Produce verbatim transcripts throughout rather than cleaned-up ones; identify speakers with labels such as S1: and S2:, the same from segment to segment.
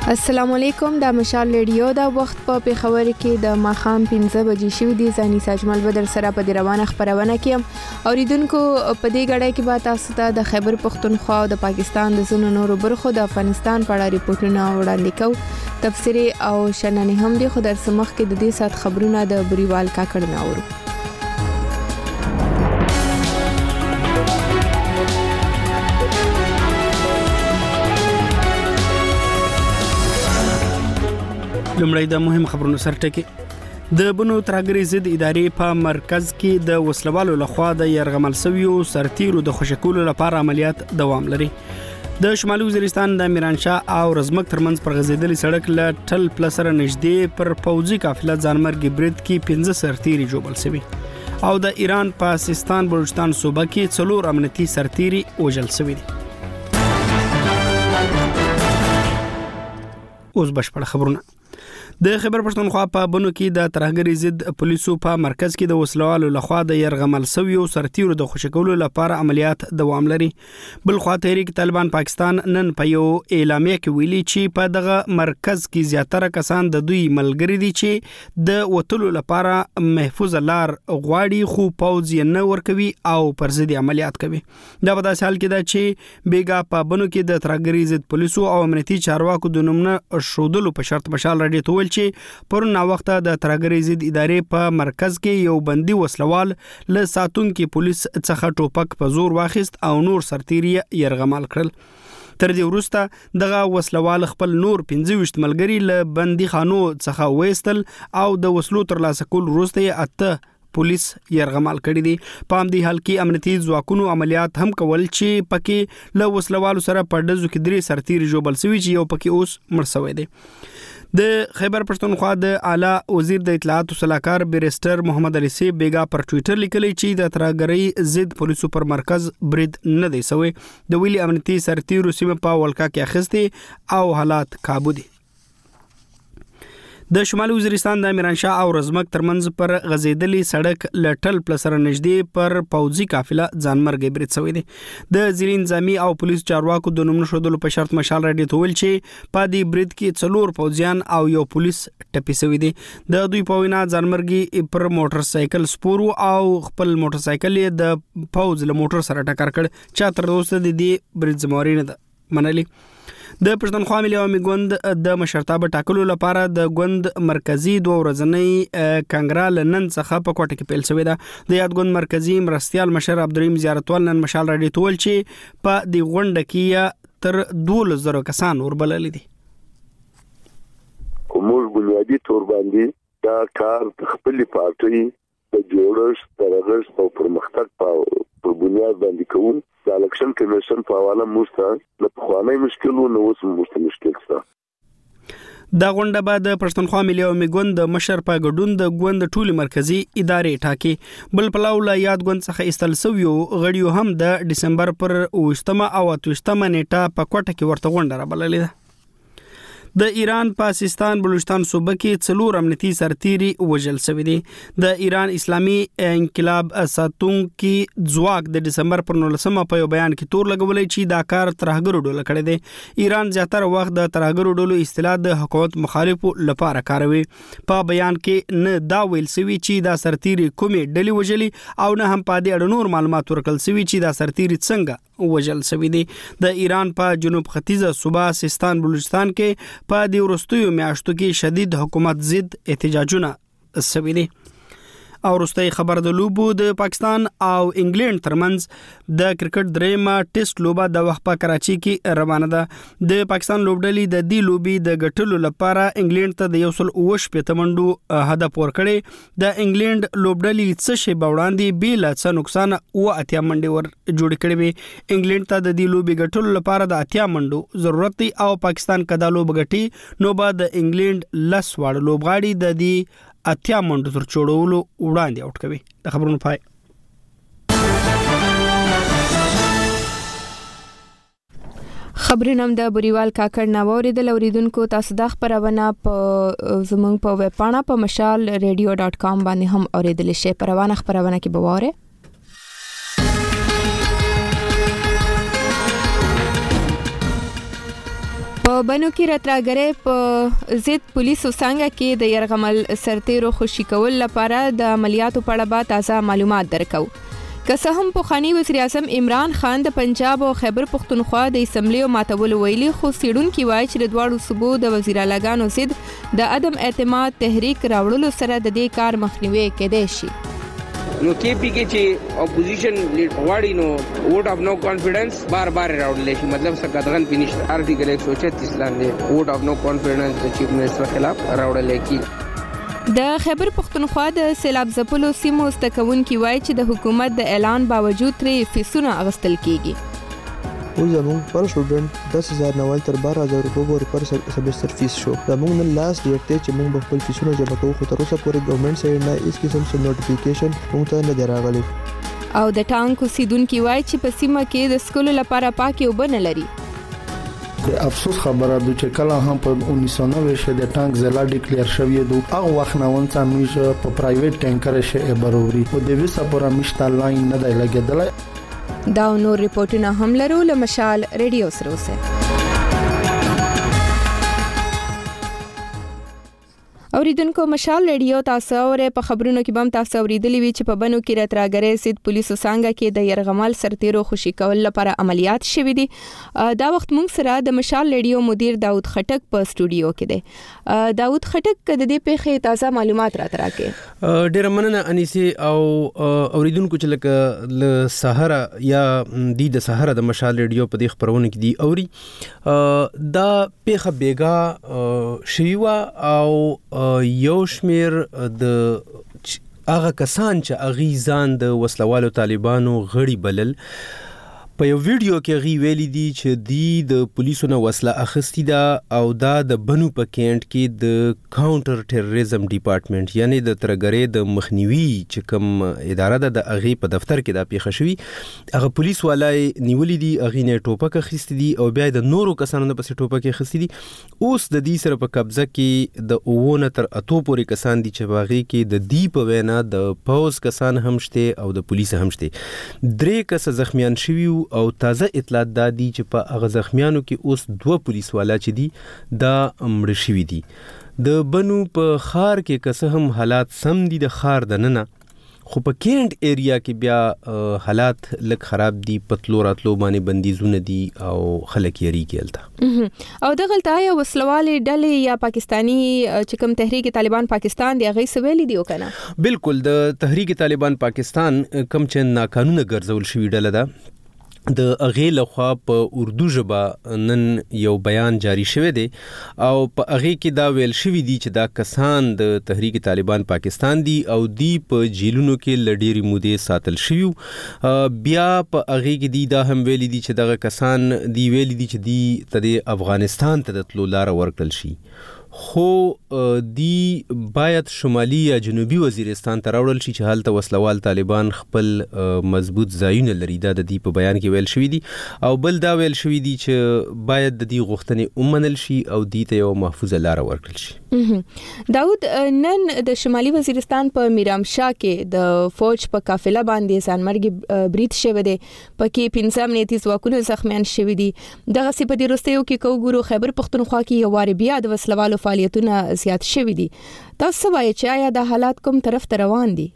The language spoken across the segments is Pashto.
S1: السلام علیکم د مشال ریډیو د وخت په پیښور کې د ماخام پنځه بجې شو دي ځاني ساجمل بدر سره په روانه خبرونه کې اوریدونکو په دې غړې کې به تاسو ته د خیبر پختونخوا او د پاکستان د زونو نورو برخو د افغانستان په اړه ریپورتونه وړاندې کوو تفسیری او شننې هم دي خو در سمخ کې د دې سات خبرونه د بریوال کاکړ ناورو
S2: لمړی د مهم خبرونو سرټکی د بنو ترهګرۍ ضد ادارې په مرکز کې د وسلوالو لخوا د يرغمل سویو سرتیرو د خوشکولو لپاره عملیات دوام لري د شمالي وزیرستان د میرانشاه او رزمک ترمنځ پر غزیدلي سړک ل ټل پلسر نږدې پر پوځي قافله ځانمرګي برید کې پنځه سرتیري جوړل شوي او د ایران په سیستان بلوچستان صوبه کې څلور امنیتي سرتیري وژل شوي دي اوس بشپړ خبرونه د خیبر پښتونخوا په بنو کې د ترهګرۍ ضد پولیسو په مرکز کې د وسلوالو لخوا د يرغمل سویو سرتیرو د خوشکولو لپاره عملیات دوام لري بل خوا تحریک طالبان پاکستان نن په یو اعلامیه کې ویلي چې په دغه مرکز کې زیاتره کسان د دوی ملګری دي چې د وټلو لپاره محفوظ لار غواړي خو پوځ یې نه ورکوي او پر ضد عملیات کوي دا په داسې حال کې ده چې بیګا په بنو کې د ترهګرۍ ضد پولیسو او امنیتي چارواکو د نومونه شودلو په شرط مشال راډیو ته چې پرون وخت د ترهګرۍ ضد ادارې په مرکز کې یو بندي وسلوال له ساتونکو پولیس څخه ټوپک په زور واخیست او نور سرتیري يرغمال کړل تر دې وروسته دغه وسلوال خپل نور پنځه ویشت ملګری له بندي خانو څخه وېستل او د وسلو تر لاسه کول وروسته اته پولیس يرغمال کړی دي په همدې حال کې امنیتي ځواکونو عملیات هم کول چې پکې له وسلوالو سره په ډزو کې درې سرتیري جوړل شوي چې یو پکې اوس مړ شوی دی د خیبر پښتونخوا د اعلی وزیر د اطلاعات او صلاحکار بیرستر محمد علي سی بیگا پر ټوئیټر لیکلی چې د ترهګرۍ ضد پولیسو پر مرکز برید نه دی سوی د ویلي امنیتي سرتیرو سیمه په ولکا کې اخیستي او حالات قابو دي د شمالي وزیرستان د میرانشاه او رزمک ترمنځ پر غزیدلي سړک لټل پلسر نږدې پر پوځي قافله ځانمرګي برید شوی دی د ځینې نظامی او پولیس چارواکو د نومونو شودلو په شرط مشال راډیو ته ویل چې په دې برید کې څلور پوځیان او یو پولیس ټپي شوی دی د دوی په وینا ځانمرګي پر موټر سایکل سپورو او خپل موټر سایکل د پوځ له موټر سره ټکر کړ چې تر اوسه د دې برید زمواري نه منلي د پښتونخوا ملي عوامي ګوند د مشرتابه ټاکلو لپاره د ګوند مرکزی دوه ورځنۍ کنګرال نن څخه په کوټه کې پیل شوې ده د یاد ګوند مرکزی مرستيال مشر عبدالرحیم زیارتوال نن مشال راډیو ته ویل چې په دې غونډه کې تر دوه زره کسان وربلل دي
S3: کومول بنیادی تور باندې دا کار خپل پارټي د جوړښت ترغښت او پرمختګ په بنیاد باندې کوم د الیکشن کمیشن په حواله موږ له خواني مشکلو نو اوس موږ مشکل څه
S2: دا غونډه بعد د پښتونخوا ملي عوامي ګوند د مشر په ګډون د ګوند ټولي مرکزی ادارې ټاکي بل پلاو لا یاد ګوند څخه استل سویو غړیو هم د دسمبر پر اوشتمه او اتوشتمه نیټه په کوټه کې ورته غونډه را بللې ده د ایران په سیستان بلوچستان صوبه کې څلور امنیتي سرتیري وژل شوي دي د ایران اسلامي انقلاب ساتونکو ځواک د دسمبر پر نولسمه په یو بیان کې تور لګولې چې دا کار ترهګرو ډول کړی دی ایران زیاتره وخت د ترهګرو ډول اصطلاح د حکومت مخالفو لپاره کاروي په بیان کې نه دا ویل شوی چې دا سرتیري کومې ډلې وژلي او نه هم په دې اړه نور معلومات ورکړل شوی چې دا سرتیري څنګه وژل شوی دي د ایران په جنوب ختیځه صوبه سیستان بلوچستان کې په دې ورستیو میاشتو کې شدید حکومت ضد احتجاجونه شوي دي او وروستۍ خبر د لوبو د پاکستان او انګلند ترمنځ د کرکټ دریمه ټیسټ لوبه د وخت په کراچي کې روانه ده د پاکستان لوبډلې د دې لوبي د ګټلو لپاره انګلند ته د یو سل اووه شپږ منډو هدف ورکړي د انګلند لوبډلې څه شی باوړاندې بیل څه نقصان او اتیا منډي ور جوړ کړي وي انګلند ته د دې لوبي ګټلو لپاره د اتیا منډو ضرورت دی او پاکستان کدا لوب ګټي نو بعد د انګلند لس وړ لوبغاړي د دې اتیا منډو تر چوړولو وړاندې اوټ کوي د خبرونو پای
S1: خبرونه د بریوال کاکړ ناووري د لوریدونکو تاسو د خبرونه په زمونږ په ویب پاڼه په مشال ریډیو ډاٹ کام باندې هم اوریدل شي پروانه خبرونه کې بواره په بنو کې راتراګرې په ضد پولیسو څنګه کې د يرغمل سرتیرو خوشي کول لپاره د عملیاتو په اړه به تازه معلومات درکو. که څه هم پخوانی وزیر اعظم عمران خان د پنجاب او خیبر پختونخوا د اسمبلی ماتول ویلي، خو سیډونکي وایي چې د دواړو صوبو د وزیر اعلیګانو ضد د عدم اعتماد تحریک راوړلو سره د دې کار مخنیوي کېدای شي.
S4: نو کې پی کې چې اپوزیشن غواړي نو ووټ اف نو کانفیډنس بار بار راوړل شي، مطلب څه قدغن پینشت آرټیکل ایک سو چھتیس لاندې ووټ اف نو کانفیډنس د چیف منسٹر خلاف راوړل کی.
S1: د خیبر پختونخوا د سیلاب ځپلو سیمو استکونکي وایي چې د حکومت د اعلان باوجود ترې فیسونه اغستل کیږي.
S5: اوس زموږ پر سټوډنټ دس هزار نوال تر بارہ هزار روپۍ پورې پر سمستر فیس شو. زموږ نن لاست ډیټ دی چې موږ خپل فیسونه جمع کوو، خو تر اوسه پورې ګورنمنت سره نه هیڅ قسم څه نوټیفیکیشن موږ ته نه دی راغلی.
S1: او د ټانک اوسیدونکي وایي چې په سیمه کې د سکولو لپاره پاکې اوبه نه لري.
S6: د افسوس خبره ده چې کله هم په انیس سو نوے کې د ټانک ضلع ډیکلیئر شوی دی، هغه وخت نه ونڅ میشه په پرایویټ ټانکر شې برووري او د وسه پورا مشت لاین نه دی لګیدل.
S1: دا نور ریپورتونه هم لرو له مشال ریډیو سره اوسه. اوریدونکو مشال ریډیو تاسو اوره په خبرونو کې بم تاسو اوریدلی وی چې په بنو کې راتراګرې سید پولیسو څنګه کې د يرغمل سرتیرو خوشي کول لپاره عملیات شوې دي. دا وخت موږ سره د مشال ریډیو مدیر داود خټک په سټوډیو کې دی. داود خټک د دې پیښې تازه معلومات را تراکې.
S2: ډیر مننه انیسي او اوریدونکو چې لکه ل سحر یا د سحر د مشال ریډیو په دې خبرونه کې دی اوري دا پیښه بیګا شیوا او یو شمیر د هغه کسان چې اغیزان د وسلوالو طالبانو غړي بلل په یو ویډیو کې غي ویلي دي چې دی د پولیسو نه وسله اخستی دا او دا د بنو په کینټ کې د کاونټر ټیرریزم ډپارټمنټ یعنی د ترګری د مخنیوي چې کوم اداره ده د اغي په دفتر کې دا پیښه شوی، هغه پولیس والای نیولې دي، اغي نه ټوپک اخستی دي او بیا د نورو کسانو نه پسې ټوپک اخستی دي. اوس د دې سره په قبضه کې د اوونه تر اتو پورې کسان دي چې باغی کې د دی په وینا د پوز کسان هم شته او د پولیس هم شته. درې کس زخمیان شوی او تازه اطلاعات دادي چې په هغه زخمیانو کې اوس دوه پولیس والا چې دي دا مړ شوي دي. د بنو په خار کې که هم حالات سم دي د خار د ننه، خو په کینټ ایریا کې بیا حالات لږ خراب دي، پتلو راتلو باندې بندیزونه دي او خلک یری کېلته.
S1: او دغه تای وسلوالې ډلې یا پاکستانی چې کوم تحریک طالبان پاکستان دی هغه سویلي دی وکنه.
S2: بالکل د تحریک طالبان پاکستان کوم چې ناقانونه ګرځول شوی ډله ده د اغه لخوا په اردو ژبه نن یو بیان جاری شوی دی او په اغه کې دا ویل شوی دی چې دا کسان د تحریک طالبان پاکستان دی او دی په جیلونو کې لډيري مودې ساتل شوی. بیا په اغه کې دی دا هم ویل دي چې دغه کسان دی ویل دي چې دی د افغانستان ته د تلو لار ورکړل شي، خو دی باید شمالي یا جنوبي وزیرستان ته راوړل شي چې هلته وسلوال طالبان خپل مضبوط ځایونه لري. دا د دې په بیان کې ویل شوی دي او بل دا ویل شوی دي چې باید د دې غوښتنې ومنل شي او دې ته یو محفوظه لار ورکړل شي.
S1: داود نن د شمالي وزیرستان په میرامشاه کې د فوج په قافله باندې ځانمرګي برید شوی دی، پکې پنځه امنیتي ځواکونه زخمیان شوي دي. دغه سی په دې وروستیو کې کوګورو خیبر پختونخوا کې یو وار بیا د وسلوالو فعالیتونه زیات شوي دي. تاسو وایي چې آیا د حالات کوم طرف ته روان دي؟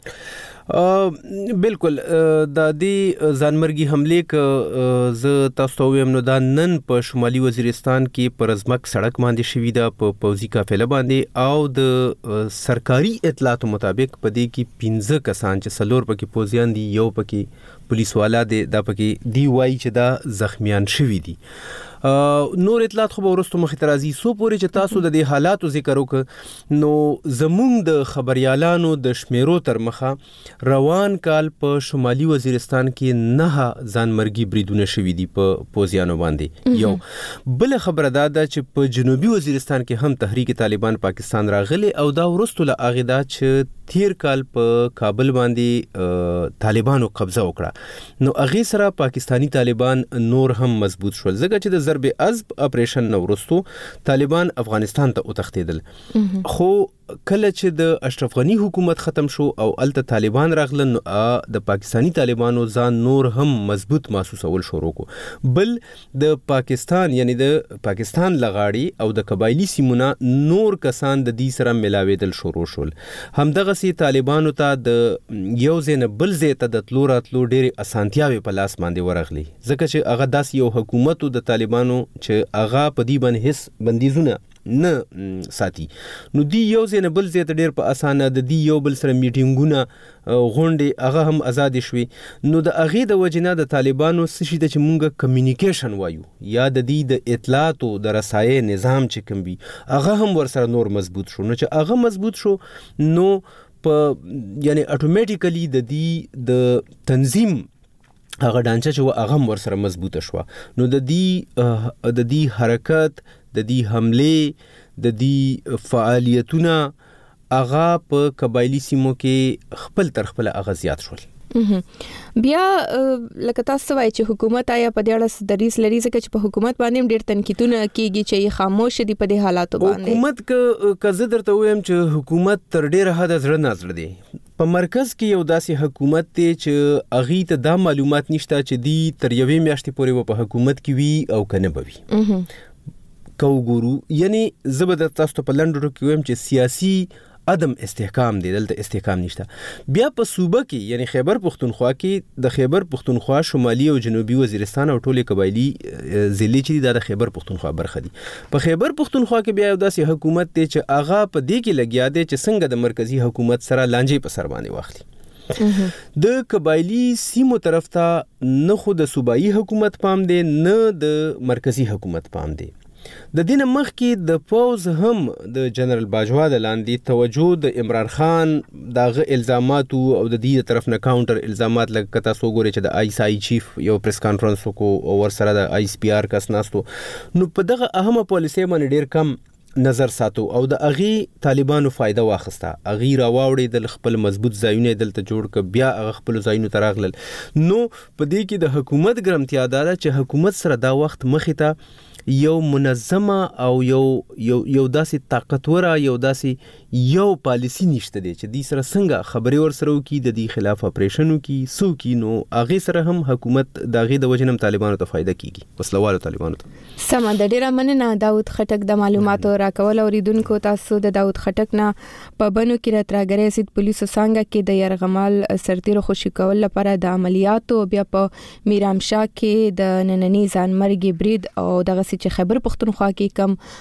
S2: بالکل د دې ځانمرګي حمله ک ز تاسو ویم نو دا نن په شمالي وزیرستان کې پر ازمک سړک باندې شوی دا په پوزي قافله باندې او د سرکاري اطلاعات مطابق په دې کې پنځه کسان چې سلور پکې پوزیان دي، یو پکې پولیس والا دی، دا پکې دی وایي چې دا زخمیان شوی دي. نور اطلاعات خو ورستو مخ اعتراضي سو پورې چې تاسو د دې حالاتو ذکر وک نو زمونږ د خبريالانو د شمیرو تر مخه روان کال په شمالي وزیرستان کې نه ځانمرګي بریدونه شوي دي په پوزیانو باندې. یو بل خبره دا ده چې په جنوبي وزیرستان کې هم تحریک طالبان پاکستان راغلي او دا ورستو له اغه دا چې تیر کال په کابل باندې طالبانو قبضه وکړه، نو اغه سره پاکستانی طالبان نور هم مضبوط شول ځکه چې د ضرب عزب اپریشن نو ورستو طالبان افغانستان ته وتښتیدل. خو
S7: کله چې د اشرف غنی حکومت ختم شو او الته طالبان راغلل نو د پاکستانی طالبانو ځان نور هم مضبوط محسوسول شروع کو. بل د پاکستان یعنی د پاکستان لغاړي او د قبایلی سیمونه نور کسان د دې سره ملاویدل شروع شول. همدغه سي طالبانو ته د یو ځین بل ځای ته د تلو راتلو ډېرې اسانتیاوې په لاس باندې ورغلي ځکه چې هغه داسې یو حکومت د طالبانو چې هغه په دې باندې هیڅ بندیزونه نه ساتي. نو دی یو ځای نه بل ځای ته ډېر په اسانه د دې یو بل سره میټینګونه غونډې هغه هم آزاد شوي. نو د هغې د وجې نه د طالبانو څه شي ته چې مونږ کمیونیکیشن وایو یا د دې د اطلاعاتو د رسایۍ نظام چې کوم وي هغه هم ورسره نور مضبوط شو. نو چې هغه مضبوط شو نو په یعنی اتوماتیکلی د دې د تنظیم هغه ډانچه چې هغه ور سره مضبوطه شو. نو د دې د دې حرکت د دې حمله د دې فعالیتونه هغه په قبایلی سیمو کې خپل تر خپل هغه زیات شول.
S1: بیا لکه تاسو وایي چې حکومت آیا په دې اړه دریس لري ځکه چې په حکومت باندې ډېر تنقیدونه کیږي چې خاموش دي په دې حالاتو باندې.
S7: حکومت که زه درته وایم چې حکومت تر ډېره حده زړه نازړه دی. په مرکز کې یو داسې حکومت دی چې هغې ته دا معلومات نشته چې دی تر یوې میاشتې پورې په حکومت کې وي او که نه به وي. که وګورو یعنی زه به تاسو ته په لنډو ټکو کې وایم چې سیاسي عدم استحکام دی، دلته استحکام نشته. بیا په صوبه کې یعنی خیبر پختونخوا کې د خیبر پختونخوا شمالي او جنوبي وزیرستان او ټولې قبایلی ضلعې چې د خیبر پختونخوا برخه دي. په خیبر پختونخوا کې بیا یو داسې حکومت دی چې هغه په دې کې لګیا دی چې څنګه د مرکزی حکومت سره لانجې په سر باندې واخلي. د قبایلی سیمو طرف ته نه خو د صوبایي حکومت پام دی نه د مرکزی حکومت پام دی. د دین مخ کې د پوز هم د جنرال باجوا د لاندې توجه د عمران خان دغه الزامات او د دې طرف نه کاونټر الزامات لکه تاسو ګورئ چې د آی اس آی چیف یو پریس کانفرنس وکړو او ورسره د آی اس پی آر کس ناستو. نو په دغه اهمه پالیسي باندې ډیر کم نظر ساتو او د اغي طالبانو فائدہ واخسته. اغي راوړې د خپل مضبوط ځایونه دلته جوړ ک بیا اغه خپل ځایونه تراغلل. نو په دې کې د حکومت ګرمتیا ده چې حکومت سره دا وخت مخې ته یو منظمه او یو یو یو داسې طاقتوره یو داسې یو پالیسی نشته دی چې دې سره څنګه خبرې ور سره وکړي د دې خلاف اپریشن وکړي سو کې. نو هغه سره هم حکومت داغه د وجنم طالبانو ته فائدہ کیږي وسلوالو طالبانو ته.
S1: سم د ډیره مننه داود خټک د معلوماتو راکول اوریدونکو. تاسو د داود خټک نه په بنو کې راتراګری سید پولیسو څنګه کې د يرغمال سرتیرو خوشی کول لپاره د عملیاتو بیا په میرامشاه کې د نننی ځانمرګي برید او دغه چې خیبر پختونخوا کې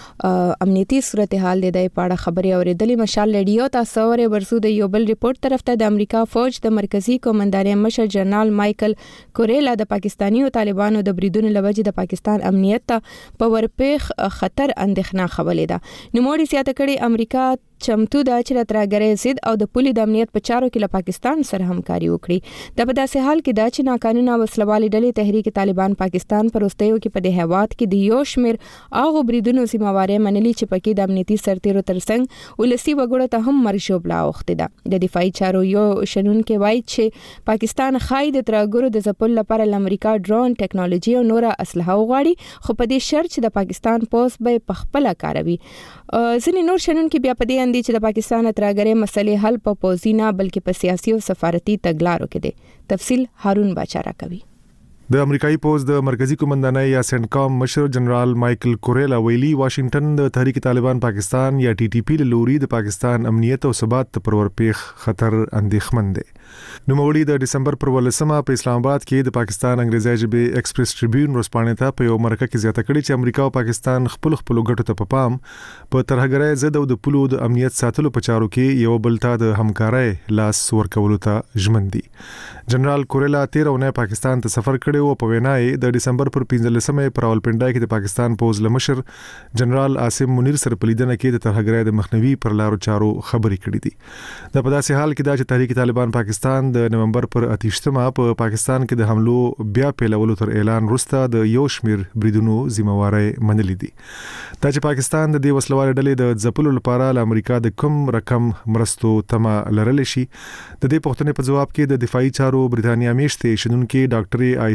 S1: کم امنیتي صورتحال دی د پاړه خبري اوریدلې. مشال ریډیو تاسو ورې ورسو د یو بل ریپورت طرف ته د امریکا فوج د مرکزی قومندان مشر جنرال مایکل کوریلا د پاکستانی او طالبانو د بریدونو لوجې د پاکستان امنیت ته په ورپېخ خطر اندېښنه خولې ده. نو موږ سیاته کړي امریکا چمتو دا چې راتراګری زید او د پولی د امنیت په چارو کې له پاکستان سره همکاري وکړي. د په داسې حال کې دا چې ناقانونه وسلوالي ډلې تحریک طالبان پاکستان پر وروستیو کې په دې هیواد کې د یو شمیر هغه بریدونو ذمہواری منلي چې پکې د امنیتي سرتیرو ترڅنګ ولسی وګړو ته هم مرشوب لا وخت ده. د دفاعي چارو یو شنن کې وایي چې پاکستان خای د ترګورو د ځپل لپاره د امریکا ډرون ټیکنالوژي او نور اسلحه وغواړي خو په دې شرط چې د پاکستان پوس به په خپل کاروي. ځینې نور شنن کې بیا په دې اندي چې د پاکستان ترګری مسلې حل په پوزینا بلکې په سیاسي او سفارتي تګلارو کې دي. تفصیل هارون باچا راکوي.
S8: د امریکایي پوز د مرکزی قومندانۍ یا سنټکام مشر جنرال مایکل کوریلا ویلي واشنگټن د تحریک طالبان پاکستان یا ټي ټي پی له لوري د پاکستان امنیت او ثبات ته پر ورپېخ خطر اندېښمن دی. نو موړي د دسمبر پر ولسمه په اسلام آباد کې د پاکستان انګریزي ژبه ایکسپریس ټریبیون ورسپانې ته په یو مرکه کې زیاته کړې چې امریکا او پاکستان خپل خپل ګټو ته په پام په ترهګرۍ ضد او د پولو د امنیت ساتلو په چارو کې یو بل ته د همکارۍ لاس ورکولو ته ژمن دي. جنرال کوریلا تیر اونۍ پاکستان ته سفر کړی او په وینای د دسمبر پر پنځلسمه پر راولپنډای کې د پاکستان پوز لمشر جنرال عاصم منیر سره په لیدنه کې د ترهګرۍ د مخنیوي پر لارو چارو خبرې کړې دي. د په داسې حال کې دا چې تحریک طالبان پاکستان د نومبر پر اتیشتمه په پاکستان کې د حملو بیا پیلولو تر اعلان وروسته د یو شمیر بریدونو ذمہواری منلې دي. دا چې پاکستان د دې وسلوال ډلې د ځپلو لپاره له امریکا د کم رقم مرستو تمه لرل شي. د دې پوښتنې په جواب کې د دفاعي چارو برتانیا میشته شنونکو ډاکټر عائشہ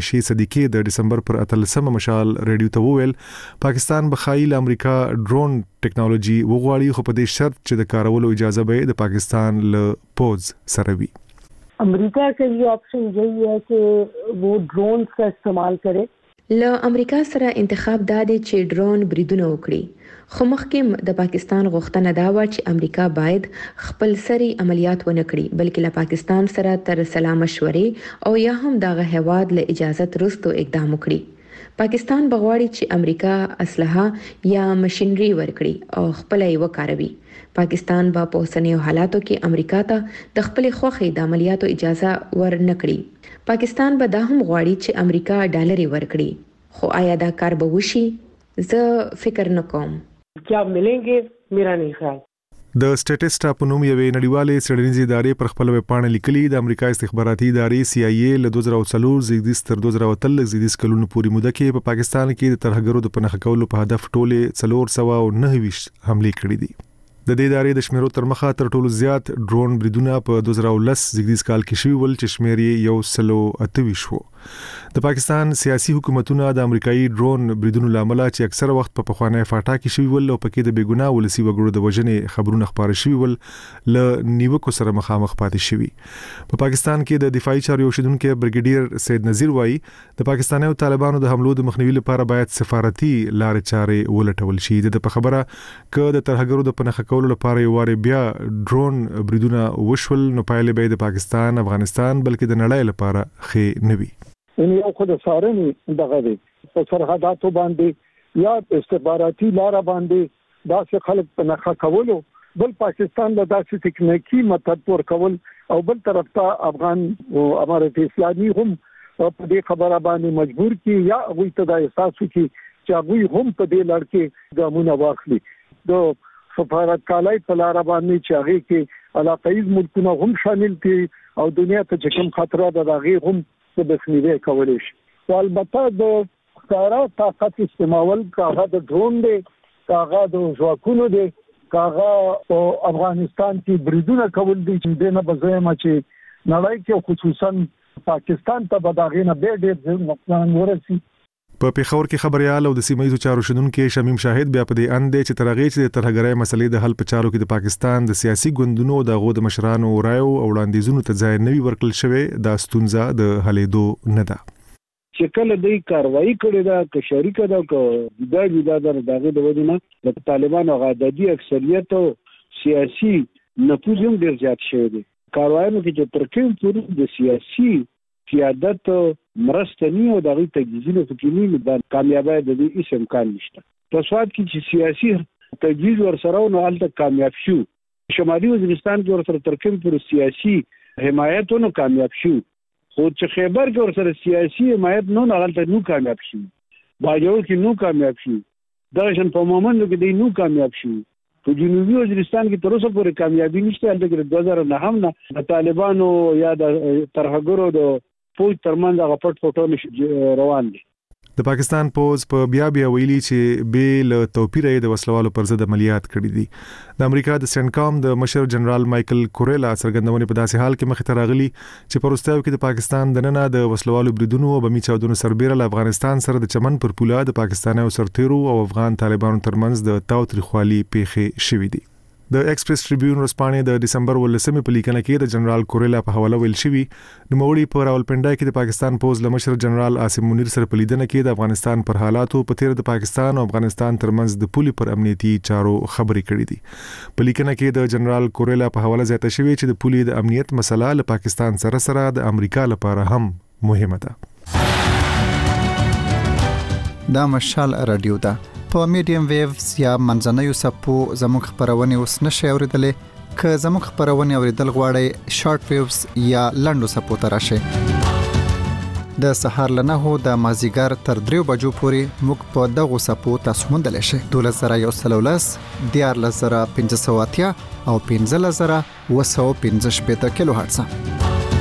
S8: شي صدیقې د دسمبر پر اتلسمه مشال رادیو ته وویل پاکستان بخایل امریکا ډرون ټیکنالوژي وغواړي خو په دې شرط چې د کارولو اجازه به د پاکستان له پوز سره وي.
S9: امریکا کا یہ آپشن یہی ہے کہ وہ ड्रोन کا استعمال کرے.
S1: له امریکا سره انتخاب دادی چې ډرون بریدونه وکړي خو مخکې د پاکستان غوښتنه دا و چې امریکا باید خپل سری عملیات ونه کړي بلکې له پاکستان سره تر سلا مشورې او یا هم دغه هواد له اجازه ترستو اقدام وکړي. پاکستان بغواړي چې امریکا اسلحه یا ماشينري ورکړي او خپل یې وکاروي. پاکستان به په اوسنیو حالاتو کې امریکا ته د خپل خوخي د عملیاتو اجازه ورنکړي. پاکستان به دا هم غواړي چې امریکا ډالر ورکړي خو آیا دا کار به وشي؟ زه فکر نکوم.
S9: کیا ملنګي میرا نه خیال.
S8: د سټیټسټا په نوم یوې نړیوالې څېړنیزې ادارې پر خپل ویبپاڼه لیکلي د امریکا استخباراتي ادارې سی آی ای له دوه زره څلور زیږدیز تر دوه زره اتلس زیږدیز کلونو پورې موده کې په پاکستان کې د ترهګرو د پناه کولو په هدف ټولې څلور سوه او نهه ویشت حملې کړې دي. د دې ادارې د شمیرو تر مخه تر ټولو زیات ډرون بریدونه په دوه زره لس زیږدیز کال کې شوي ول چې شمیر یې یو سلو اته ویشت وو. د پاکستان سیاسي حکومتونه د امریکایي ډرون بریدونو لامل چې اکثره وخت په پخوانی فاټا کې شوي ول او پکې د بیګناه ولسی وګړو د وژنې خبرونه خبره شوي ول ل نیوکو سره مخامخ پاتې شوي. په پاکستان کې د دفاعي چارو یو شیدونکو برګیډیر سید نذیر وایي د پاکستاني او طالبانو د حملو د مخنیوي لپاره باید سفارتي لارې چارې ولټول شي. د په خبره ک د ترهګرو د پناه کولو لپاره یو واره بیا ډرون بریدونه وشول نو پایله به د پاکستان افغانستان بلکې د نړۍ لپاره خې نه وي.
S10: ان یو خود سارنې دغه دی په سرحداتو باندې یا استخباراتي لار باندې دا څه خلک په نخښه کولو بل پاکستان له داسې تکنیکی مدد ورکول او بل طرف ته افغان او امارت اسلامي هم په دې خبره باندې مجبور کی یا هغه ته د احساس کی چې هغه هم په دې لړ کې ګامونه واخلي. د سفارت کالای په لار باندې چې هغه کې علاقايي ملکونه هم شامل دي او دنیا ته چې کوم خطر ده هغه هم د بسنیوي کولای شي. او البته د کارا طاقت استعمال کاغه د ډرون دی کاغه د ځواکونو دی کاغه په افغانستان کې بریدونه کول دي چې دنه بځایم چې نړۍ کې خصوصا پاکستان ته بداغینه به ډېر نقصان ورسي.
S8: په پیښور کې خبريال او د سیمایي چارو شندونکو شمیم شاهد بیا په دې اند چې ترغې چې د ترهګرۍ مسلې د حل په چارو کې د پاکستان د سیاسي ګوندونو د غو د مشرانو رایو او وړاندیزونو ته ځای نه وی ورکل شوی د ستونزه د حلېدو نه ده.
S11: چې کله دوی کاروایی کړې ده که شریکه ده که د جدا در دغه د ودونه د طالبانو غادي اکثریت او سیاسي نفوذ هم ډیر زیات شوی دی. کاروایانو کې چې ترکیب پورې د سیاسي قیادت مرستنی او دغه تجهیزونه فکرینی د کامیابی د دې هیڅ امکان نشته. په سواد کې چې سیاسي تجهیز ورسره او حالت کامیاب شو شمالي وزیرستان کې ورسره ترکیب پر سیاسي حمایتونو کامیاب شو خو چې خیبر کې ورسره سیاسي حمایت نه حالت نو کامیاب شو باجوړ کې نو کامیاب شو دغه په مومند کې دی نو کامیاب شو. په جنوبي وزیرستان کې تر اوسه پورې کامیابی نشته. د دوه زره نه هم نه د طالبانو یا د ترهګرو د پوج ترمنځ هغه پټ پټو روان دي.
S8: د پاکستان پوز په بیا بیا ویلي چې بیل توپیر د وسلوالو پر ضد عملیات کړي دي. د امریکا د سنټکام د مشر جنرال مايكل کوريلا څرګندونه په داسې حال کې مخ ته راغلي چې پروستاو کې د پاکستان د نننه د وسلوالو بریدونو او بمی چاودنو سربېره له افغانستان سره د چمن پر پوله د پاکستاني او سرتیرو او افغان طالبانو ترمنځ د تاوتریخوالي پیښې شوې دي. د ایکسپریس ټریبیون ورسپانې د دسمبر ولسمې په لیکنه کې د جنرال کوريلا په حواله ویل شوی نو موري په راولپنډا کې د پاکستان پوز لمشر جنرال عاصم منیر سره په لیدنه کې د افغانستان پر حالاتو په تیر د پاکستان او افغانستان ترمنځ د پولي پر امنیتي چارو خبرې کړې دي. په لیکنه کې د جنرال کوريلا په حواله زیاته شوی چې د پولي د امنیت مسله له پاکستان سره سره د امریکا لپاره هم مهمه ده.
S12: دا مشال رادیو ده په میډیم ویوز یا منځنوي سپو زموږ خبرونه اوس نشي اوریدلې که زموږ خبرونه اوریدل غواړئ شارټ ویوز یا لنډو سپو ته راشئ. د سهار له نهو د مازیګر تر دریو بجو پورې موږ په دغو سپو تاسو موندلی شئ. دولس زره یو سل ولس دیارلس زره پنځه سوه اتیا او پنځلس زره اوه سوه پنځه شپېته کیلو هرټز.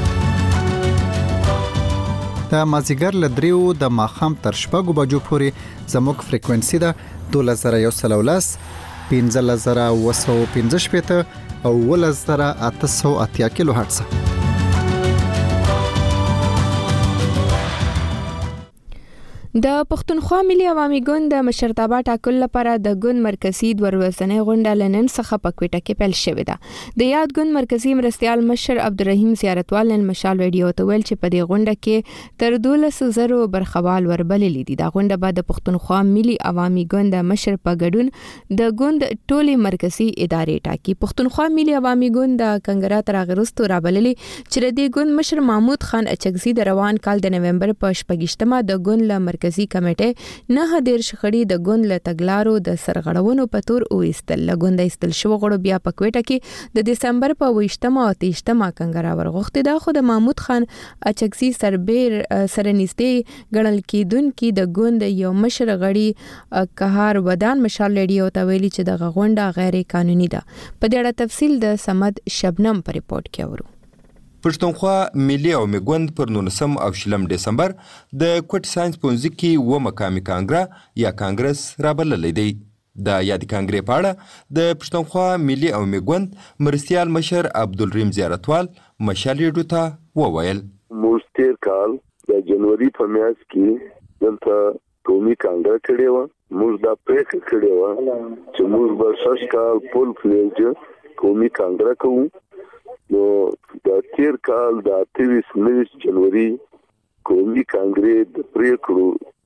S12: د مازیګر له دریو د ماښام تر شپږو بجو پورې زموږ فریکوینسي ده دولس زره یو سل ولس پنځلس زره اوه سوه پنځه شپېته او اوولس زره اته سوه اتیا کیلو هرټز.
S1: د پښتونخوا ملي عوامي ګوند د مشرتابه ټاکلو لپاره د ګوند مرکزی د ورځنۍ غونډه لنن څخه په کوټه کې پیل شوې ده. د یاد ګوند مرکزی مرستيال مشر عبدالرحیم زیارتوال نن مشال ویډیو ته ویل چې په دې غونډه کې تر دولس زره برخوال وربللې دي. د غونډه بعد د پښتونخوا ملي عوامي ګوند د مشر په ګډون د ګوند ټولي مرکزی ادارې ټاکي. پښتونخوا ملي عوامي ګوند د کنګرات راغرستو رابللې چې د ګوند مشر محمود خان اچکزي د روان کال د نومبر په شپږشتمه د ګوند له مرکزی کمیټه نه د شخړې د ګوند له تګلارو د سرغړونو په تور اوېستل لګوند ایستل شو. غړو بیا په کوټه کې د دسمبر په ویشتمه او تیشتمه کنګرا ورغوښتي دا خو د محمود خان اچکزي سربیر سرنيستي ګڼل کېدونکو د ګوند یو مشر غړي قهار ودان مشال لیډیو ته ویلي چې د غونډه غیر قانوني ده. په دې اړه تفصیل د سمد شبنم په ریپورت کې اورو.
S13: پښتونخوا ملي عوامي ګوند پر نولسم او شلم دسمبر د کوټ ساينس پونځ کې و مقامي کانګرا یا کانګرس رابللې دی. د یادی کانګرې په اړه د پښتونخوا ملي عوامي ګوند مرستيال مشر عبدالرحیم زیارتوال مشالې ډوته وویل
S3: مستر کال د جنوري په میاشت کې دلته قومي کانګرا کړې و. موږ دا پریکړه کړې و چې موږ به شش کال پول فلیج قومي کانګرا کوو. نو د تیر کال د اټویس نویس جنوري قومي کانګرې د پریکړو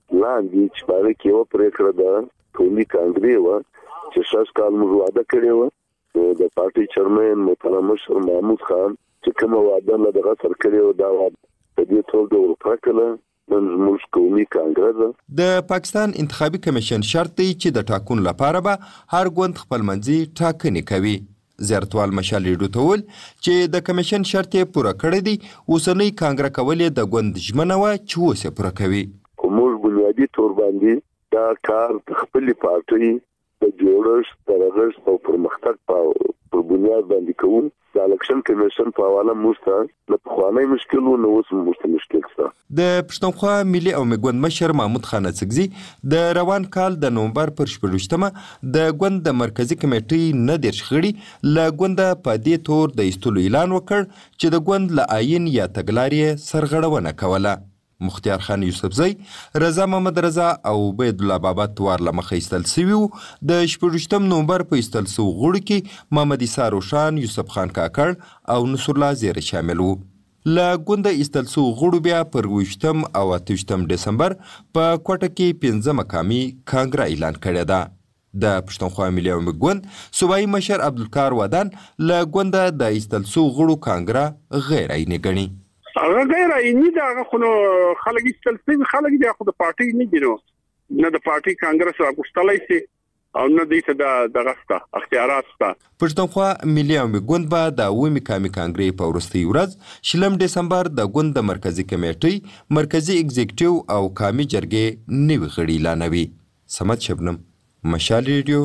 S3: لاندې چې باندې کې و پریکړه ده قومي کانګرې و چې شش کال موږ وعده کړې و. د پارټي چیرمن محترم مشر محمود خان چې کوم وعده له دغه سر کړې و دا وعده په دې توګه ورپکړه نن موږ قومي کانګرې ده.
S13: د پاکستان انتخابي کمیشن شرط دی چې د ټاکنو لپاره به هر ګوند خپل منځي ټاکنې کوي. زیارتوال مشالې ډوتول چې د کمیشن شرط پوره کړی دی اوسنۍ کانګرا کولې د ګوند ژمنه و چې اوسه پوره کوي.
S3: کومول بنیادی تور باندې دا کار خپل پارټي د جوړښت ترغښت او پرمختګ په بنیاد باندې کوم. د الیکشن کمیشن په حواله موږ ته خواني مشکل و نو اوس موږ مشکل شته.
S13: د پښتونخوا ملي عوامي ګوند مشر محمود خان اڅکزي د روان کال د نومبر پر شپږشتمه د ګوند د مرکزی کمیټې نه د شخړې ل ګوند په دې تور د ایستلو اعلان وکړ چې د ګوند ل آئین یا تګلارې سرغړونه کوله. مختیار خان یوسفزی، رضا محمد رضا او عبید الله بابا توار لمخه ایستل سوي وو. د شپږشتم نومبر په ایستل سو غړو کې محمد عیسی روشان، یوسف خان کاکړ او نصر الله زیره شامل وو. له ګونده ایستل سو غړو بیا پر ویشتم او اتوشتم دسمبر په کوټه کې پنځه مقامي کانګرا اعلان کړی ده. د پښتونخوا ملي عوامي ګوند صوبایي مشر عبدالکار ودان له ګونده د ایستل سو غړو کانګرا غیر عیني ګڼي.
S14: هغه غیر عیني ده، هغه خو خلک ایستل سوي خلک دي، خو د پارټي نه دي، نو نه د پارټي کانګرس راغوښتلی سي او نه دوی ته د دغه شته اختیارات شته.
S13: پښتونخوا ملي عوامي ګوند به د اوومې کامې کانګرې په وروستۍ ورځ شلم دسمبر د ګوند د مرکزي کمیټې مرکزي اګزیکټیو او کامي جرګې نوي غړي اعلانوي. سمد شبنم، مشال ریډیو،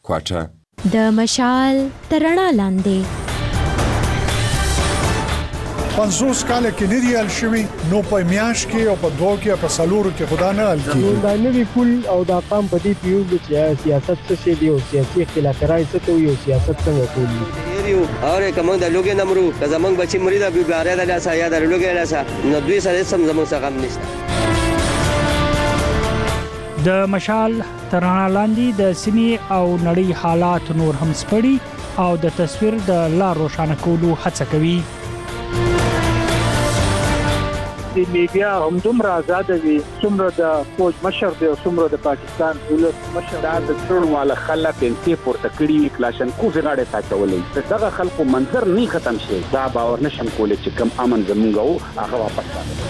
S13: کوټه.
S15: د مشال تر رڼا لاندې
S16: پنځوس کال کې نه دی حل شوی، نو په میاش کې او په دوه کې په سالورو کې خدا نه حل کیږي.
S9: دا نوی پول او دا قام په دې پیو چې سیاست څه شي دی او سیاسي اختلافات څه ته یو سیاست څنګه کوي
S17: یو اور کوم د لوګي نمرو که زمنګ بچی مریدا به باره د لاسه یا د لوګي لاسه نو دوی سره سم زمنګ څخه غم نشته.
S18: د مشال ترانه لاندې د سیمې او نړۍ حالات نور هم سپړي او د تصویر د لار روښانه کولو هڅه کوي.
S10: د میډیا هم دومره آزاد وي څومره د فوج مشر دی او څومره د پاکستان ولس مشر.
S19: دا د ټول والا خلک انتي پورته کړي کلاشن کوزي غاړه تاچولې دغه خلکو منظر نه ختم شي. دا باور نشم کولای چې کم امن زمونږ او هغه واپس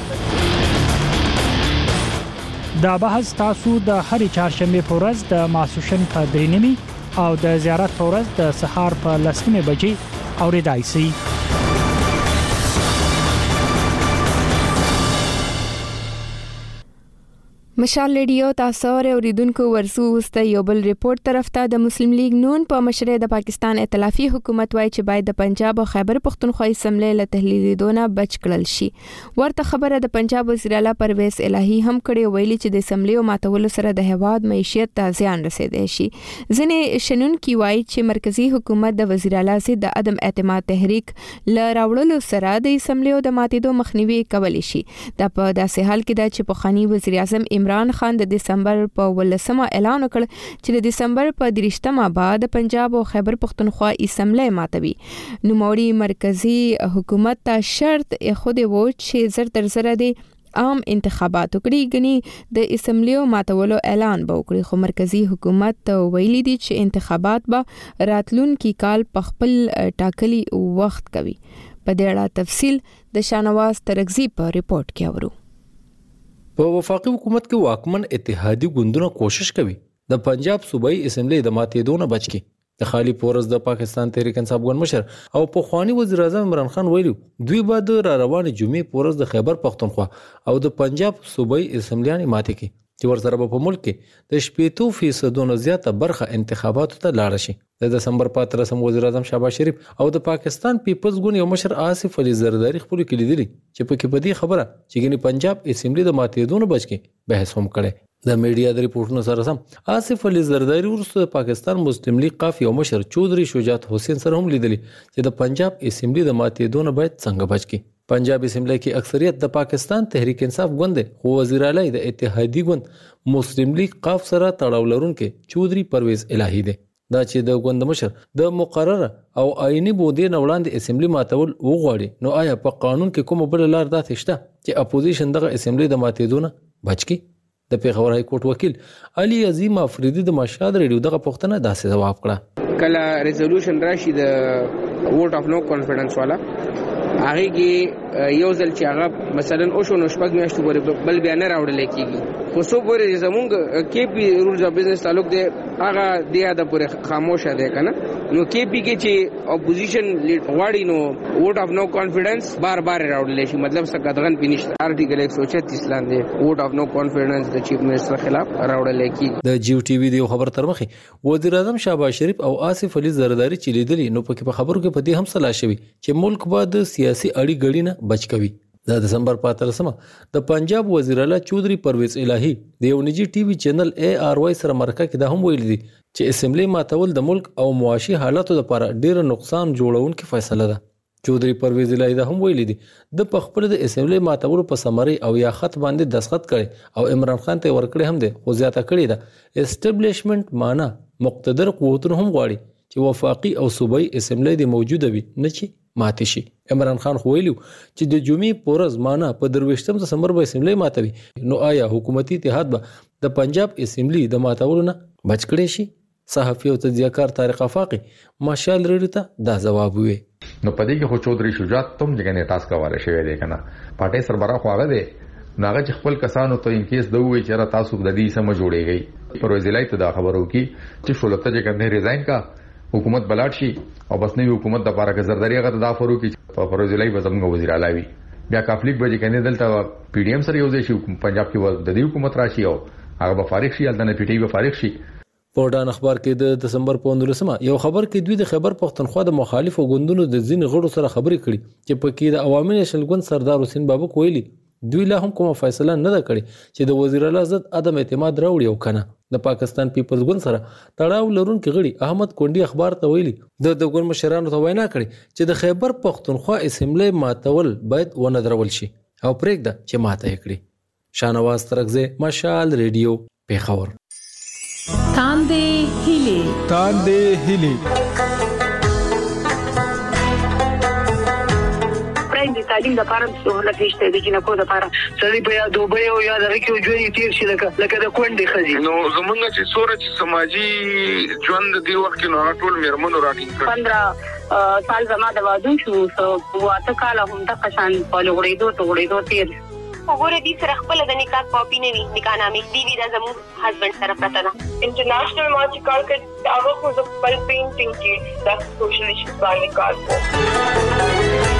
S19: راځي.
S18: دا بحث تاسو د هرې چهارشنبه په ورځ د ماسوشن په درې نیمې او د زیارت په ورځ د سهار په لس نیمې بجې اوریدای شئ.
S1: مشال لیډیو تاسو اوریدونکو ورسو وسته یو بل ریپورت طرف ته د مسلم لیگ نون په مشرۍ د پاکستان ائتلافي حکومت وایي چې باید د پنجاب او خیبر پختونخوا اسمبلی له تحلیلېدونه بچ کړل شي. ورته خبره د پنجاب وزیر اعلی پرویز الهی هم کړي، ویلي چې د اسمبلی او ماتولو سره د هواد معیشت ته زیان رسیدای شي. ځنې شنونکي وایي چې مرکزی حکومت د وزیر اعلی سي د عدم اعتماد تحریک ل راوړلو سره د اسمبلی او د ماتېدو مخنیوي کولی شي. دا په داسې حال کې ده چې پخوانی وزیر اعظم عمران خان د دسمبر په ولسمه اعلان وکړ چې د دسمبر په درشتمه بعد پنجاب او خیبر پختونخوا اسمبلی ماتوي. نوموړي مرکزی حکومت ته شرط خود وو چې زر تر زر دی عام انتخابات وکړي غني د اسمبلیو ماتولو اعلان به وکړي. خو مرکزی حکومت ویلي دي چې انتخابات به راتلونکي کال په خپل ټاکلي وخت کوي. په دې اړه تفصیل د شانواز ترغزی په ریپورت کې اورو.
S20: په وفاقي حکومت کې واکمن اتحادي ګوندونه کوشش کوي د پنجاب صوبایي اسمبلی د ماتېدو نه بچ کی. د خالی پورز د پاکستان تحریک انصاف ګوند مشر او پخوانی وزیر اعظم عمران خان ویلو دوی بعد را روان جمعې پورز د خیبر پختونخوا او د پنجاب صوبایي اسمبلیانې ماتې کی چې ورسره په ملک کې د شپږ فیصد نه زیاته برخه انتخاباتو ته لاړ شي. د دسمبر په اتلسم وزیر اعظم شهباز شریف او د پاکستان پیپلز ګوند یو مشر آصف علي زرداری خپل کې لیدلي چې په کې په دې خبره چې ګنې پنجاب اسمبلی د ماتېدو نه بچ کی بحث هم کړي. د میډیا د ریپورتونو سره سم آصف علي زرداری ورسره پاکستان مسلم لیگ قافیه او مشر چودري شجاعت حسین سره هم لیدلي چې د پنجاب اسمبلی د ماتېدو نه باید څنګه بچ کی. پنجاب اسمبلی کې اکثریت د پاکستان تحریک انصاف ګوند خو وزیر اعلی د اتحادی ګوند مسلم لیگ قاف سره تړاو لرونکي چودري پرویز الهی دی. دا چې د ګوند مشر د مقرره او آئینی بودې نه وړاندې اسمبلی ماتول وغواړي نو آیا په قانون کې کوم بل لار داسې شته چې اپوزیشن دغه اسمبلی د ماتېدو نه بچ کی؟ د پیښور های کورټ وکیل علي عظیم افریدي د مشهد ریډیو دغه پوښتنه داسې جواب کړه.
S4: کله ریزولوشن راشي د ووټ اف نو کانفیډنس والا هغه کې یو ځل چې هغه مثلا او شو نو شپږ میاشتې پورې بل بیان راوړل کیږي خو څو پورې زمونږ کې پی رولز اف بزنس تعلق دی هغه دی دا پورې خاموشه دی کنه. نو کې پی کې چې اپوزیشن غواړي نو ووټ اف نو کانفیډنس بار بار راوړل شي مطلب سکدغن پینشت آرټیکل ایک سو چونتیس لاندې ووټ اف نو کانفیډنس د چیف منسٹر خلاف راوړل کیږي.
S20: د جیو ټي وی دی خبر تر مخې وزیر اعظم شهباز شریف او آصف علي زرداری چې لیدلي نو په کې په خبرو کې په دې هم صلاح شوی چې ملک بعد سیاسي اړی غړي نه بچ کوي. د دسمبر په اتلسمه د پنجاب وزیر اعلی چودري پرویز الهی د یو نجی ټي وی چینل اے آر وای سره مرکه کې دا هم ویل دي چې اسمبلی ماتول د ملک او معاشي حالاتو لپاره ډیر نقصان جوړونکې فیصله ده. چودري پرویز الهی دا هم ویل دي د پخپل د اسمبلی ماتول په سمري او یا خط باندې دستخط کړي او عمران خان ته ورکړي هم دي خو زیاته کړي ده اسټابلیشمنت معنا مقتدر قوتونه هم غواړي چې وفاقي او صوبایي اسمبلی د موجوده وي نه چې ماتې شي. عمران خان خو ویلو چې د جمعې پورز معنا په درويشتم دسمبر به اسمبلی ماتوي نو آیا حکومتي اتحاد به د پنجاب اسمبلی د ماتولو نه بچ کړي شي؟ صحافي او تجزیه‌کار طارق افاقي ماشال ریډ ته دا جواب وی.
S21: نو پدې کې خو چودري شجاعت تم ځګنه تاسو کوله شوی دی کنه پټه سربراہ خو هغه دی ناغه چې خپل کسانو ته ان کیس دوی چې را تاسو د دې سم جوړیږي پرویز الهی ته دا خبرو کی چې شولته چې کنه ریزاین کا حکومت بلاټ شي او بس نه حکومت د لپاره زرداری هغه د فاروق په پرویز الهی وزمغه وزیر اعلی بیا کافلیک به کنه دلته پی ډی ایم سره یو ځای شي پنجاب کې د دې حکومت راشي او هغه به فارغ شي دلته پی ټی به فارغ شي.
S20: پورډان اخبار کې د دسمبر په نولسمه یو خبر کې دوی د خیبر پختونخوا د مخالفو ګوندونو د ځین غړو سره خبرې کړي چې په کې د عوامي نېشنل ګوند سردار حسین بابک ویلي دوی لا هم کومه فیصله نه ده کړې چې د وزیر اعلی عزت عدم اعتماد راوړي او کنه. د پاکستان پیپلز ګوند سره تړاو لرونکي غړي احمد کونډي اخبار ته ویلي د د ګوند مشرانو ته وینا کړي چې د خیبر پختونخوا اسمبلی ماتول باید ونه درول شي او پرېږده چې ماته یې کړي. شانواز ترغزی مشال ریډیو پیښور.
S22: تاندې هیلې
S23: تاندې هیلې
S24: د تعلیم لپاره سہولت نشته د جنکو لپاره سړي په دوبه او یا د ریکو ژوند تیر شي لکه لکه د کونډې خزي
S25: نو زمونږ چې سورج سماجی ژوند دی وخت نو ټول میرمنو راټینګ کړ
S24: پندرہ سال زما د وادو شو سو واته کال هم د قشان په لغړېدو ته غړېدو تیر
S26: وګوره دې سره خپل د نکاح کاپی نه وي نکاح نامې دی وی د زمو هسبند سره پراته ده.
S27: انټرنیشنل مارچ کار کې هغه خو د خپل پینټینګ کې د سوشل ایشوز باندې کار کوي.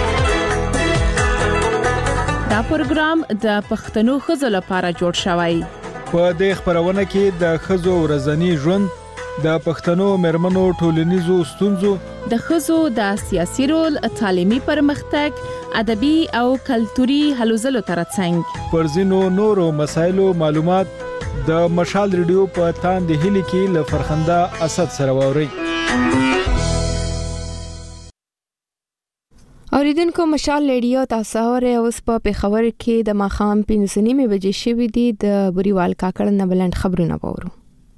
S22: دا پروګرام د پښتنو خزو لپاره جوړ شوی.
S23: په دې خبرونه کې د خزو ورځنی ژوند د پښتنو مرمنو ټولنیزو ستونزو
S22: د خزو د سیاسي رول تعلیمي پرمختګ ادبي او کلتوري هلو ځلو ترڅنګ
S23: پرځینو نورو مسایلو معلومات د مشال ریډیو په تاندې هلي کې ل فرخنده اسد سره ووري.
S1: اور اوریدونکو مشال ریډیو تاسو اورئ اوس په پیښور کې د ماښام پنځه نیمې بجې شوې دي د بریوال کاکړ نه بلند خبرونه وورو.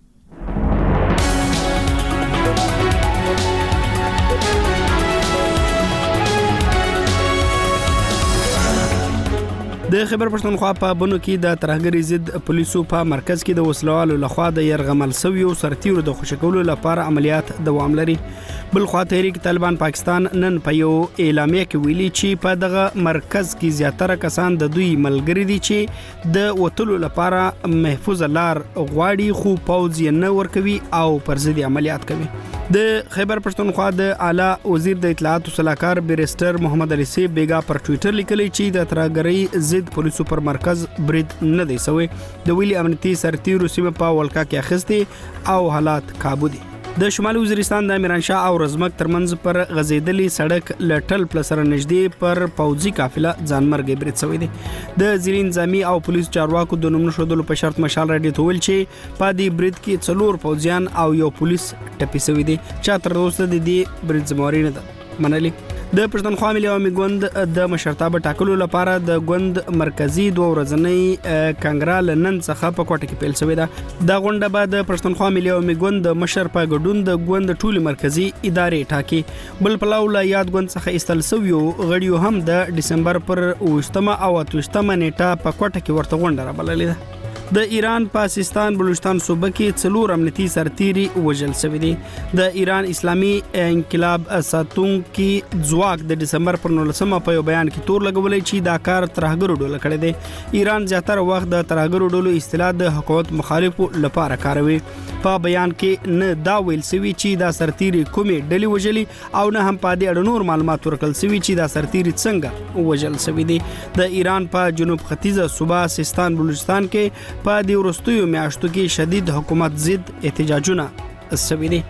S2: د خبر پښتونخوا په بنو کې د ترهګری ضد پولیسو په مرکز کې د وسلوالو لخوا د يرغمل سویو سرتیرو د خوشکولو لپاره عملیات دوام لري. بل خوا تحریک طالبان پاکستان نن په یو اعلامیه کې ویلي چې په دغه مرکز کې زیاتره کسان د دوی ملګری دي چې د وټلو لپاره محفوظ لار غواړي خو پوز یې نه ورکوي او پر ضد عملیات کوي. د خیبر پښتونخوا د اعلی وزیر د اطلاعات او صلاحکار بیرستر محمد علي سی بیگا پر ټوئیټر لیکلی چې د ترهګری ضد پولیسو پر مرکز برید نه دی سوی. د ویلي امنیتي سرتیرو سیمه په ولکا کې اخیستي او حالات کابو دي. د شمالي وزیرستان د میرانشاه او رزمک ترمنځ پر غزیدلی سړک لټل پل سره نږدې پر پوځي قافله ځانمرګي برید شوی دی. د ځینې نظامی او پولیس چارواکو د نوم نشودلو په شرط مشال راډیو ته ویل چې په دې برید کې څلور پوځیان او یو پولیس ټپي شوی دی چې تر اوسه د دې برید ذمہواری نه ده منلي. د پښتونخوا ملي عوامي ګوند د مشرتابه ټاکلو لپاره د ګوند مرکزی دوه ورځنۍ کانګرا لنن څخه په کوټه کې پیل شوې ده. د غونډه بعد د پښتونخوا ملي عوامي ګوند د مشر په ګډون د ګوند ټولي مرکزی ادارې ټاکي. بل پلاو لا یاد ګوند څخه استل سویو غړیو هم د دسمبر پر اوشتمه او اتوشتمه نیټه په کوټه کې ورته غونډه را بللې ده. د ایران پاکستان بلوچستان صوبه کې څلور امنیتي سرتیري وژل شوی دي. د ایران اسلامي انقلاب ساتونکي ځواک د دسمبر پر نولسمه په یو بیان کې تور لګولې چې دا کار ترهګرو ډول کړی دی. ایران زیاتره وخت د ترهګرو ډول اصطلاح د حکومت مخالفو لپاره کاروي. په بیان کې نه دا ویل سوي چې دا سرتیري کومې ډلې وژلي او نه هم په دې اړه نور معلومات ورکړل سوي چې دا سرتیري څنګه وژل شوی دي. د ایران په جنوب ختیځه صوبه سیستان بلوچستان کې په دې ورستیو میاشتو کې شدید حکومت ضد احتجاجونه شوي دي.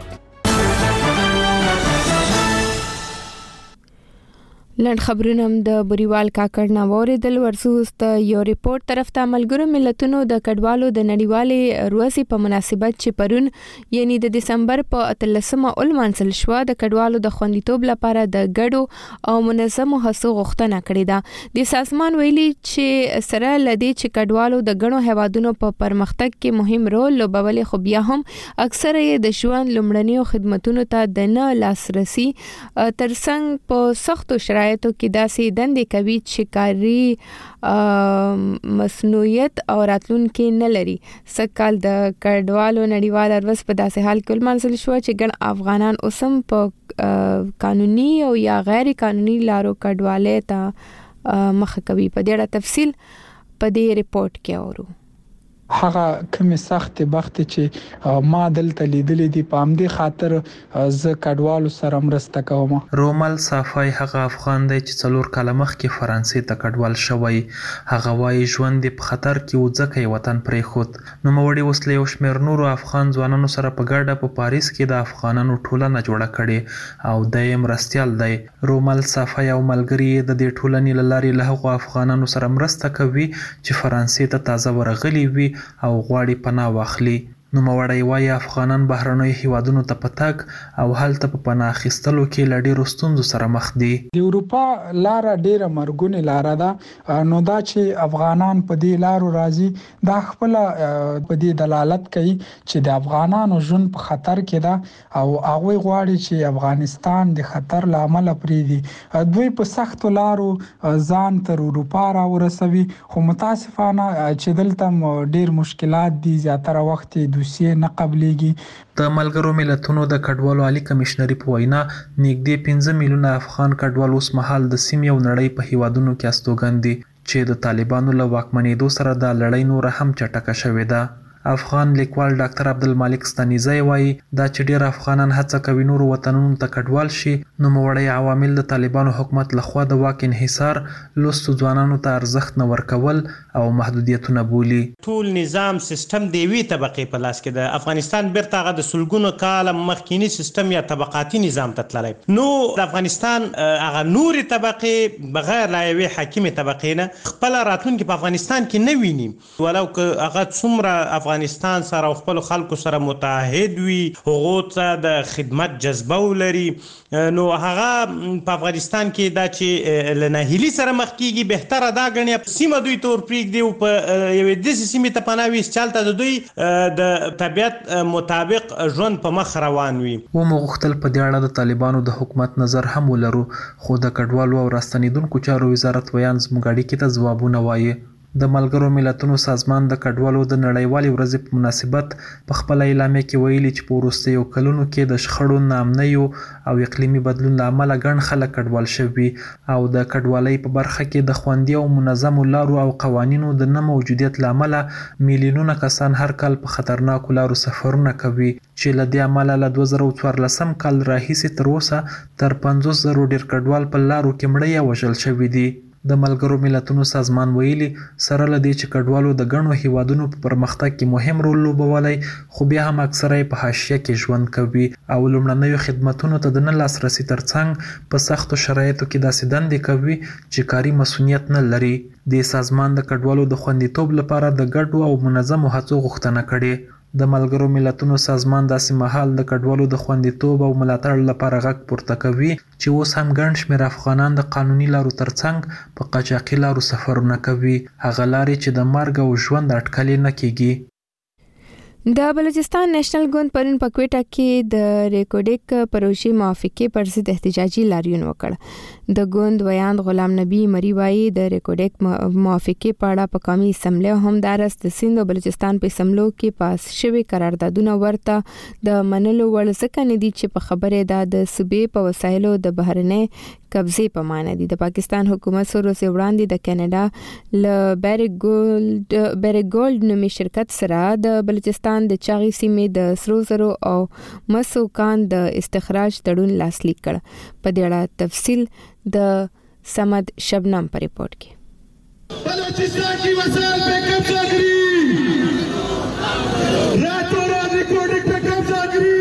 S1: لند خبرونه د بریوال کاکړ نه اوریدل. ورسوس د یو ریپورت طرف ته ملګرو ملتونو د کډوالو د نړیوالې ورځې په مناسبت چې پرون یعنی د دسمبر په اتلسمه اولمانځل شو د کډوالو د خوندیتوب لپاره د ګډو او منظمو هڅو غوښتنه کړې ده. د سازمان ویلي چې سره لدی چې کډوالو د غنو هوادونو په پرمختګ کې مهم رول لوبولې خو بیا هم اکثره یې د ژوند لومړنیو خدماتو ته د نه لاسرسي ترڅنګ په سختو شرایطو کې داسې دندې کوي چې کاري مسنوعیت او راتلونکي نه لري. سکهال د کډوالو نړیوال ورځ په داسې حال کې ولمانځل شو چې ګڼ افغانان اوسم په قانوني او یا غیر قانوني لارو کډوالۍ ته مخه کوي. په دې اړه تفصیل په دې ریپورت کې اورو.
S5: هغه کومه سخت بخت چې ما دلته لیدلې دي په امدي خاطر ز کډوالو سره مرسته کوم.
S6: رومل صافای هغه افغان دی چې څلور کاله مخکې فرانسې ته کډوال شوی. هغه وايي ژوند په خطر کې و ځکه وطن پرې خود. نو موړي وسلې او شمیر نورو افغان ځوانانو سره په ګډه په پاریس کې د افغانانو ټولنه جوړه کړي او دایم رستيال دی. رومل صافای او ملګری د دې ټولنې لاري له هغو افغانانو سره مرسته کوي چې فرانسې ته تازه ورغلي وي او غواړي پناه واخلي. نو موړی وایي افغانان بهرنیو هیوادونو ته پتاک او هلته په پناه اخیستلو کې له ډېرو ستونزو سره مخ دي.
S5: د اروپا لاره ډېره مرګونې لاره ده. نو دا چې افغانان په دې لارو راځي دا خپل په دې دلالت کوي چې د افغانانو ژوند په خطر کې ده او هغه غواړي چې افغانستان د خطر لامل پریدي. دوی په سخت لارو ځان تر اروپا را ورسوي خو متاسفانه چې دلته ډېر مشکلات دي. زیاتره وخت دوسیه نه قبليږي.
S6: د ملګرو ملتونو د کډوالو عالی کمشنري په وینا نږدې پنځه میلیونه افغان کډوال اوس مهال د سیمې او نړۍ په هیوادونو کې استوګن دي چې د طالبانو له واکمنېدو سره د لړۍ نور هم چټکه شوې ده. افغان لیکوال ډاکټر عبدالمالک ستانیزی وایي دا چې ډېر افغانان هڅه کوي نورو وطنونو ته کډوال شي نو موړی عوامل د طالبانو حکومت لخوا د واک انحصار، لوستو ځوانانو ته ارزښت نه ورکول او محدودیتونه بولی.
S7: ټول نظام سیستم د یوې طبقې په لاس کې ده. افغانستان بیرته هغه د سلګونو کاله مخکینی سیستم یا طبقاتي نظام ته تللی. نو د افغانستان هغه نورې طبقې بغیر له یوې حاکمې طبقې نه خپله راتلونکې په افغانستان کې نه ویني ولو که هغه څومره افغان افغانستان سره او خپل خلکو سره متحد وي، هغو ته د خدمت جذبه ولري، نو هغه په افغانستان کې دا چې له ناهیلي سره مخ کیږي بهتره دا ګڼي سیمه دوی تور پرېږدي او په یوې داسې سیمې ته پناه ویست چې هلته د دوی د طبیعت مطابق ژوند په مخ روان وي.
S6: ومو غوښتل په دې اړه د طالبانو د حکومت نظر هم ولرو، خو د کډوالو او راستنیدونکو چارو وزارت ویان زموږ اړیکې ته ځوابونه وایي. د ملګرو ملتونو سازمان د کډوالو د نړیوالې ورځې په مناسبت په خپل اعلامیه کې ویلي چې په وروستیو کلونو کې د شخړو، ناامنیو او اقلیمي بدلون له امله ګڼ خلک کډوال شوي او د کډوالۍ په برخه کې د خوندي او منظمو لارو او قوانینو د نه موجودیت له امله میلیونونه کسان هر کال په خطرناکو لارو سفرونه کوي چې له دې امله له دوه زره څوارلسم کال راهیسې تر اوسه تر پنځوس زرو ډېر کډوال په لارو کې مړه یا وژل شوي دي. د ملګرو ملتونو سازمان ویلي سره له دې چې کډوالو د ګڼو هیوادونو په پرمختګ کې مهم رول لوبولی، خو بیا هم اکثره په حاشیه کې ژوند کوي او لومړنیو خدمتونو ته د نه لاسرسي ترڅنګ په سختو شرایطو کې داسې دندې کوي چې کاري مسؤلیت نه لري. د سازمان د کډوالو د خوندیتوب لپاره د ګډو او منظمو هڅو غوښتنه کړې. د ملګرو ملتونو سازمان داسې مهال د کډوالو د خوندیتوب او ملاتړ لپاره غږ پورته کوي چې اوس هم ګڼ شمېر افغانان د قانوني لارو ترڅنګ په قاچاقي لارو سفرونه کوي، هغه لارې چې د مرګ او ژوند اټکلې نه کیږي.
S1: د بلوچستان نېشنل ګوند پرون په کوټه کې د ریکوډیک پروژې موافقې پر ضد احتجاجي لاریون وکړ. د ګوند ویاند غلام نبی مری وایي د ریکوډیک موافقې په اړه په قومي اسمبلی همدارس د سیند او بلوچستان په اسمبلو کې پاس شوي قراردادونه ورته د منلو وړ ځکه نه دي چې په خبره ده د صوبې په وسایلو د بهرنۍ قبضې په معنی دي. د پاکستان حکومت سره ورځ وړاندې د کاناډا ل بیرګ ګولډ بیرګ ګولډ نومي شرکت سره د بلوچستان د چاغي سیمې د سرو زرو او مسو کان د استخراج تړون لاسلیک کړ. په دې اړه تفصیل د سمد شبنم پر ریپورت کې.
S3: بلوچستان کی وسائل पे कब्जा करी, रातों रात रिकॉर्डिंग पे कब्जा करी.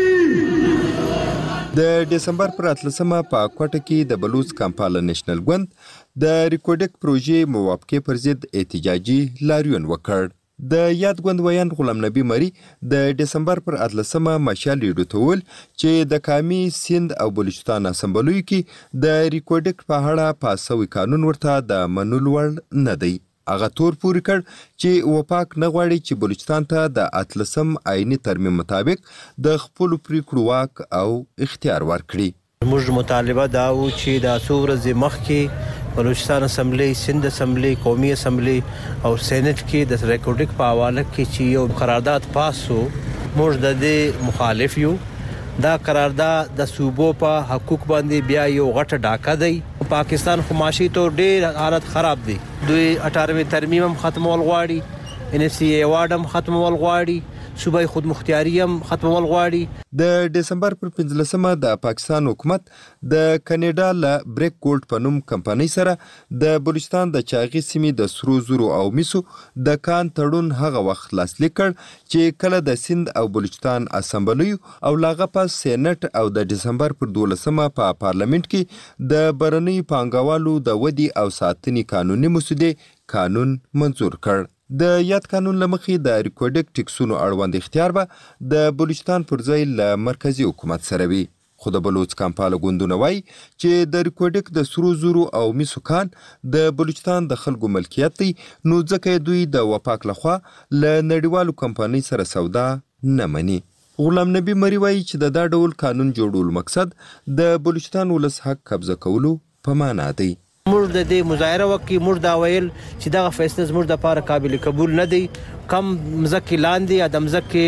S8: د دسمبر پر اتلسمه په کوټه کې د بلوچ کمپاله نېشنل ګوند د ریکوډیک پروژې موافقې پر ضد احتجاجي لاریون وکړ. د یاد ګوند ویان غلام نبی مری د دسمبر پر اتلسمه مشال ډوتول چې د کامی سیند او بلوچستان اسمبلیو کې د ریکوډیک په اړه پاسوي قانون ورته د منلو وړ نه دی. هغه تور پوري کړ چې وپاک نه غواړي چې بلوچستان ته د اتلسم آئینی ترمیم مطابق د خپل پریکړو واک او اختیار ورکړي.
S11: موږ مطالبه دا و چې د څو ورځې مخکې بلوچستان اسمبلی، سند اسمبلی، قومي اسمبلی او سینټ کې د ریکوډیک په حواله کې چې یو قرارداد پاس شو، موږ د دې مخالف یو. دا قرارداد د صوبو په حقوق باندې بیا یو غټه ډاکه دی. پاکستان خو معاشي ته ډېر حالت خراب دی. دوی اټاروي ترمیم هم ختمول غواړي، ان ایف سی ایوارډ هم ختمول غواړي، صوبای خود مختیاری هم ختمول غواړي.
S8: د دسمبر پر پنځلسمه د پاکستان حکومت د کاناډا له بریک ګولډ په نوم کمپنۍ سره د بلوچستان د چاغي سیمې د سرو زرو او میسو د کان تړون هغه وخت لاسلیک کړ چې کله د سند او بلوچستان اسمبلیو او لاغه په سېنات او د دسمبر پر دولسمه په پارلیمنت کې د برنی پانګوالو د ودی او ساتنې قانوني مسودې قانون منظور کړ. د یاد قانون لمخې د ریکوډیک ټیکسونو اړوند اختیار به د بلوچستان پر ځای له مرکزی حکومت سره وي. خو د بلوچ کمپاله ګوندونه وایي چې د ریکوډیک د سرو زرو او میسو کان د بلوچستان د خلکو ملکیت دی، نو ځکه دوی د وپاک لخوا له نړیوالو کمپنۍ سره سودا نه مني. غلام نبی مری وایي چې د دا ډول قانون جوړولو مقصد د بلوچستان ولس حق قبضه کولو په معنا دی.
S11: موږ د دې مظاهره وکړي، موږ دا ویل چې دغه فیصله زموږ دپاره قابل قبول نه دی. کم مځکې لاندې یا د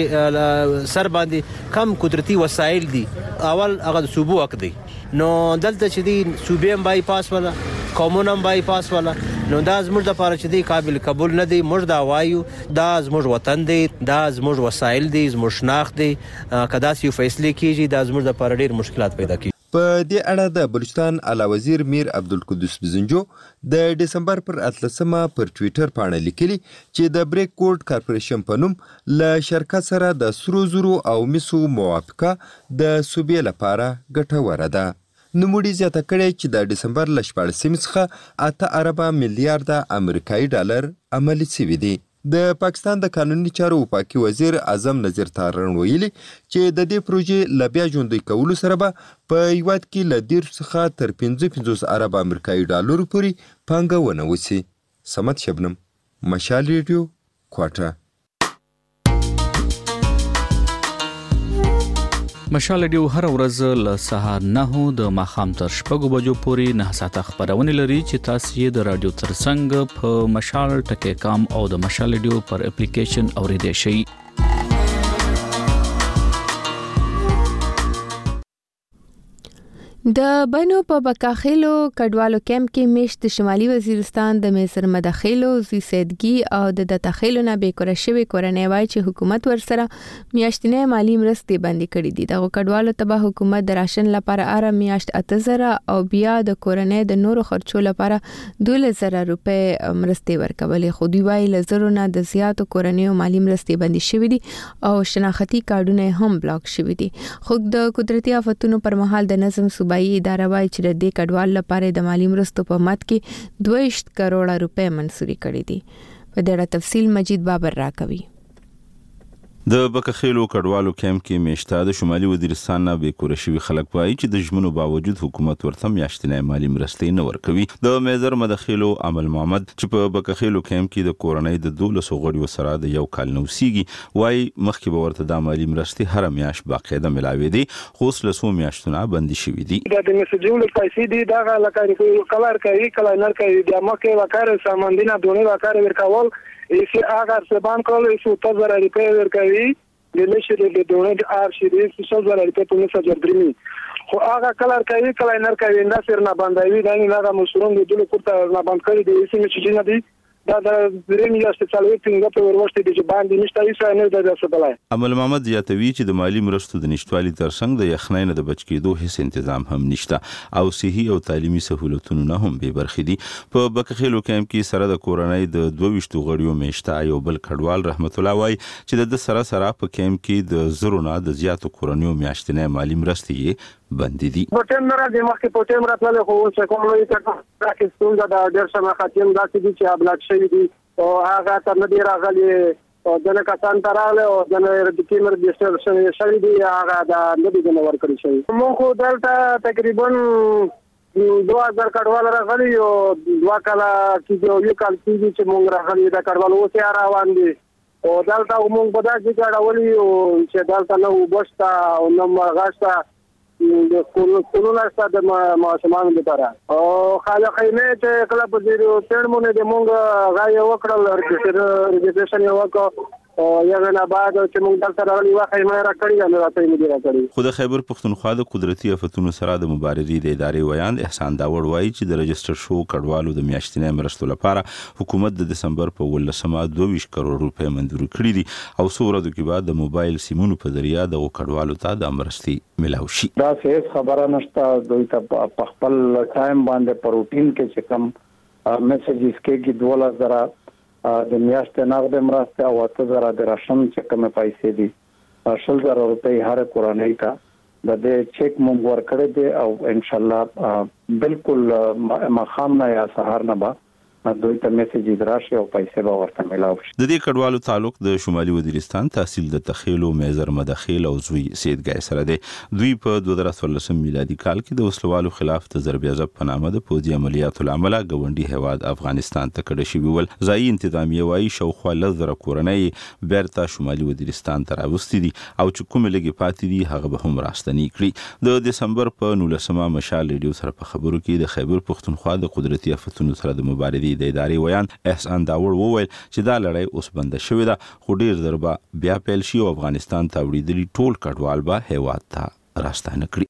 S11: مځکې سر باندې کم قدرتي وسایل دي، اول هغه د صوبو حق دی. نو دلته چې دی صوبې هم بای پاس ولا قومونه هم بای پاس ولا، نو دا زموږ دپاره چې دی قابل قبول نه دی. موږ دا وایو دا زموږ وطن دی، دا زموږ وسایل دی، زموږ شناخت دی. که داسې یو فیصلې کیږي دا زموږ دپاره ډېر مشکلات پیدا کوي.
S8: په دې اړه د بلوچستان اعلی وزیر میر عبدالقدوس بزنجو د دسمبر پر اتلسمه پر ټویټر باندې لیکلي چې د بریک ګولډ کارپوریشن په نوم له شرکت سره د سرو زرو او میسو موافقه د صوبې لپاره ګټوره ده. نوموړي زیاته کړې چې د دسمبر له شپاړسمې څخه اته اربه میلیارډه امریکایي ډالر عملي شوي دي. د پاکستان د قانوني چارو وفاقي وزیر اعظم نذیر تارڼ ویلي چې د دې پروژې له بیا ژوندۍ کولو سره به په هیواد کې له دېرش څخه تر پنځه پنځوس ارب امریکایي ډالرو پورې پانګونه وشي. صمد شبنم، مشال ریډیو، کوټه.
S9: مشال ریډیو هر ورځ له سهار نهو د ماښام تر شپږو بجو پورې نه ساعته خبرونه لري چې تاسو یې د رادیو ترڅنګ په مشال ټکی کام او د مشال ریډیو پر اپلیکیشن اوریدئ شئ.
S1: د بنو په بکاخیلو کډوالو کیمپ کې میشت د شمالي وزیرستان د میسر مداخیلو زی سیدګي او د دتاخیلو نه بیکوره شوی کورنۍ وای چې حکومت ورسره میاشتنې مالی مرستې باندې کړې دي. دغه کډوالو ته به حکومت د راشن لپاره اره میاشت اته زره او بیا د کورنۍ د نورو خرچو لپاره دولس زره روپۍ مرستې ورکولې. خو دوی وای لزرو نه د زیاتو کورنۍ مالی مرستې باندې شوې دي او شناختی کارډونه هم بلاک شوي دي. خو د قدرتي آفتونو پر مهال د نظم صوبایي اداره وايي چې د دې کډوال لپاره د مالی مرستو په مد کې دوه کروڑه روپۍ منسوري کړې دي. په دې اړه تفصیل مجید بابر راکوي.
S12: د بکخیلو کډوالو کیمپ کې میشته د شمالي وزیرستان نه بیکوره شوي خلک وایي چې د ژمنو باوجود حکومت ورته میاشتنۍ مالی مرستې نه ورکوي. د میزر مداخیلو عمل محمد چې په بکخیلو کیمپ کې د کورنۍ د دولسو غړیو سره د یو کال نه اوسېږي وایي مخکې به ورته د مالی مرستې هره میاشت باقاعده ملاوي دي خو اوس له څو میاشتونه بندي شوي دي.
S10: د میسجونو پیسې دي دغه لکه کلر کوي کله نر کوي د مکه وکړ ساماندینه دونه وکړ ورکول ایسی اگر سبان کول ایسو تزر ریپیر ورکوي د لشي د دونه ار شي د څو زره ریپیر په نسبت درمي خو هغه کلر کوي کله نر کوي دا سر نه باندې وی دا هغه مشرون د دله کوته نه باندې کړی د ایسی میسجونه دي دا د درېمې یاشتې څلوېښت څنګه په وروشتي دي چې باندې نشته هیڅ نه د څه
S12: عمل محمد زیاتوي چې د مالی مرستو د نشټوالي ترڅنګ د یخنۍ نه د بچ کېدو هیڅ تنظیم هم نشته او صحي او تعلیمي سہولتونو نه هم بې برخې دي. په بکخیلو کیمپ کې سره د کورنۍ د دوه غړیو میشته یو بل کډوال رحمت الله وای چې د سره سره په کیمپ کې د زرونه د زیاتو کورنیو میاشتنې مالی مرستې بندي دي.
S10: په ټیم نه راځي مخکې په ټیم راتلل خو څه کوم لوي کړه راکې ستونزه د ډېر سم خاتم داسې دي چې ابلاک شوی دي او هغه تر نه دی راغلي او دغه کسان تراله او د ریکیمر رجستر شوی دی هغه د نبی د نور کړی شوی مو خو دلته تقریبا دوه هزار کډوال راغلي او دوه کاله کې یو کال کې چې مونږ راغلي دا کډوال اوسه روان دي او دلته مونږ په داسې ګډولي او چې دلته نو وبستا او نو مرغاستا د کولونه ستاسو د ماشومان لپاره او خالق خیمه چې کله په دې تړمونه د مونږ غاي وکړل رجستریشن یو وکړ او یغه نه بعد چې مونږ دلته راغلي وای خیمه را کړی نه راته مدیر کړی.
S12: خو د خیبر پښتونخوا د قدرتي آفتونو سره د مبارزې د ادارې ویاند احسان داوړ وایي چې د رجستر شو کډوالو د میاشتنې مرستو لپاره حکومت د دسمبر په ولسمه دوه کروڑ روپۍ منظور کړې دي او څو ورځې کې بعد د موبایل سیمونو په ذریعہ د کډوالو ته د مرستې ملاوي شي.
S13: دا هیڅ خبره نشته دوی ته په خپل ټایم باندې په روټین کې چې کوم میسجز کې دوه زره د میاشتې نقد مرسته او اته زره د راشن چې کوم پیسې دي شل زره روپۍ هر کورنۍ ته د دې چیک مونږ ورکړی دی او ان شاء الله بالکل مخام نه یا سهار نه به دوی ته میسجز راشي او پیسې به ورته ملاوي شي.
S12: د دې کډوالو تعلق د شمالي وزیرستان تحصیل د تخیلو میزر مداخیل او زوی سیدګای سره دی. دوی په دوه زره څوارلسم میلادي کال کې د وسلوالو خلاف د ضرب عضب په نامه د پوځي عملیاتو لامل غونډي هواد افغانستان ته کډه شوی ول. ځایي انتظامیه وايي شاوخوا لزر کورنۍ بیرته شمالي وزیرستان ته راوستي دي او چې کوم لګي پاتې دي هغه به هم راستنی کړي. د دسمبر په نولسمه مشال ریډیو سره په خبرو کې د خیبر پښتونخوا د قدرتي آفتونو سره د مبارزې د ادارې ویان احسان داوړ وویل چې دا لړۍ اوس بند شوې ده خو ډیر ضربه بیا پیل شي او افغانستان ته وړي ټول کډوال به هیواد ته راستانه کړي.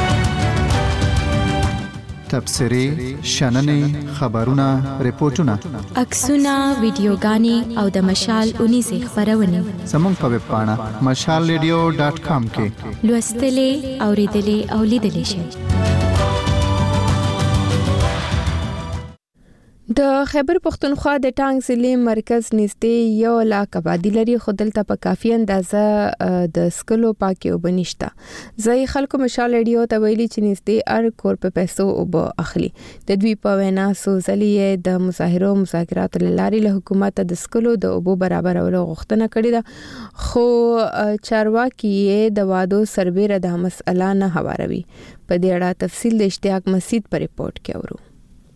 S14: تبصرې شننې خبرونه ریپورتونه
S15: عکسونه ویډیوګانې او د مشال اونیزه خبرونه
S14: زموږ په ویب پاڼه مشال ریډیو ډاټ کام کې
S15: لوستلې اوریدلې او لیدلې شئ.
S1: د خیبر پښتونخوا د ټانګ ضلع مرکز نږدې یو لاک آبادي لري خو دلته په کافي اندازه د سکلو پاکي اوبه نشته. ځای خلکو مشال ریډیو ته ویلي چې نږدې هر کور په پیسو اوبه اخلي. د دوی په وینا څو ځلې د مظاهرو مذاکراتو لارې له حکومت د سکلو د اوبو برابرولو غوښتنه کړې ده خو چارواکي د وادو سربېره د مسله نه هواروي. په دې اړه تفصیل د اشتیاق مسجد په ریپورت کې اورو.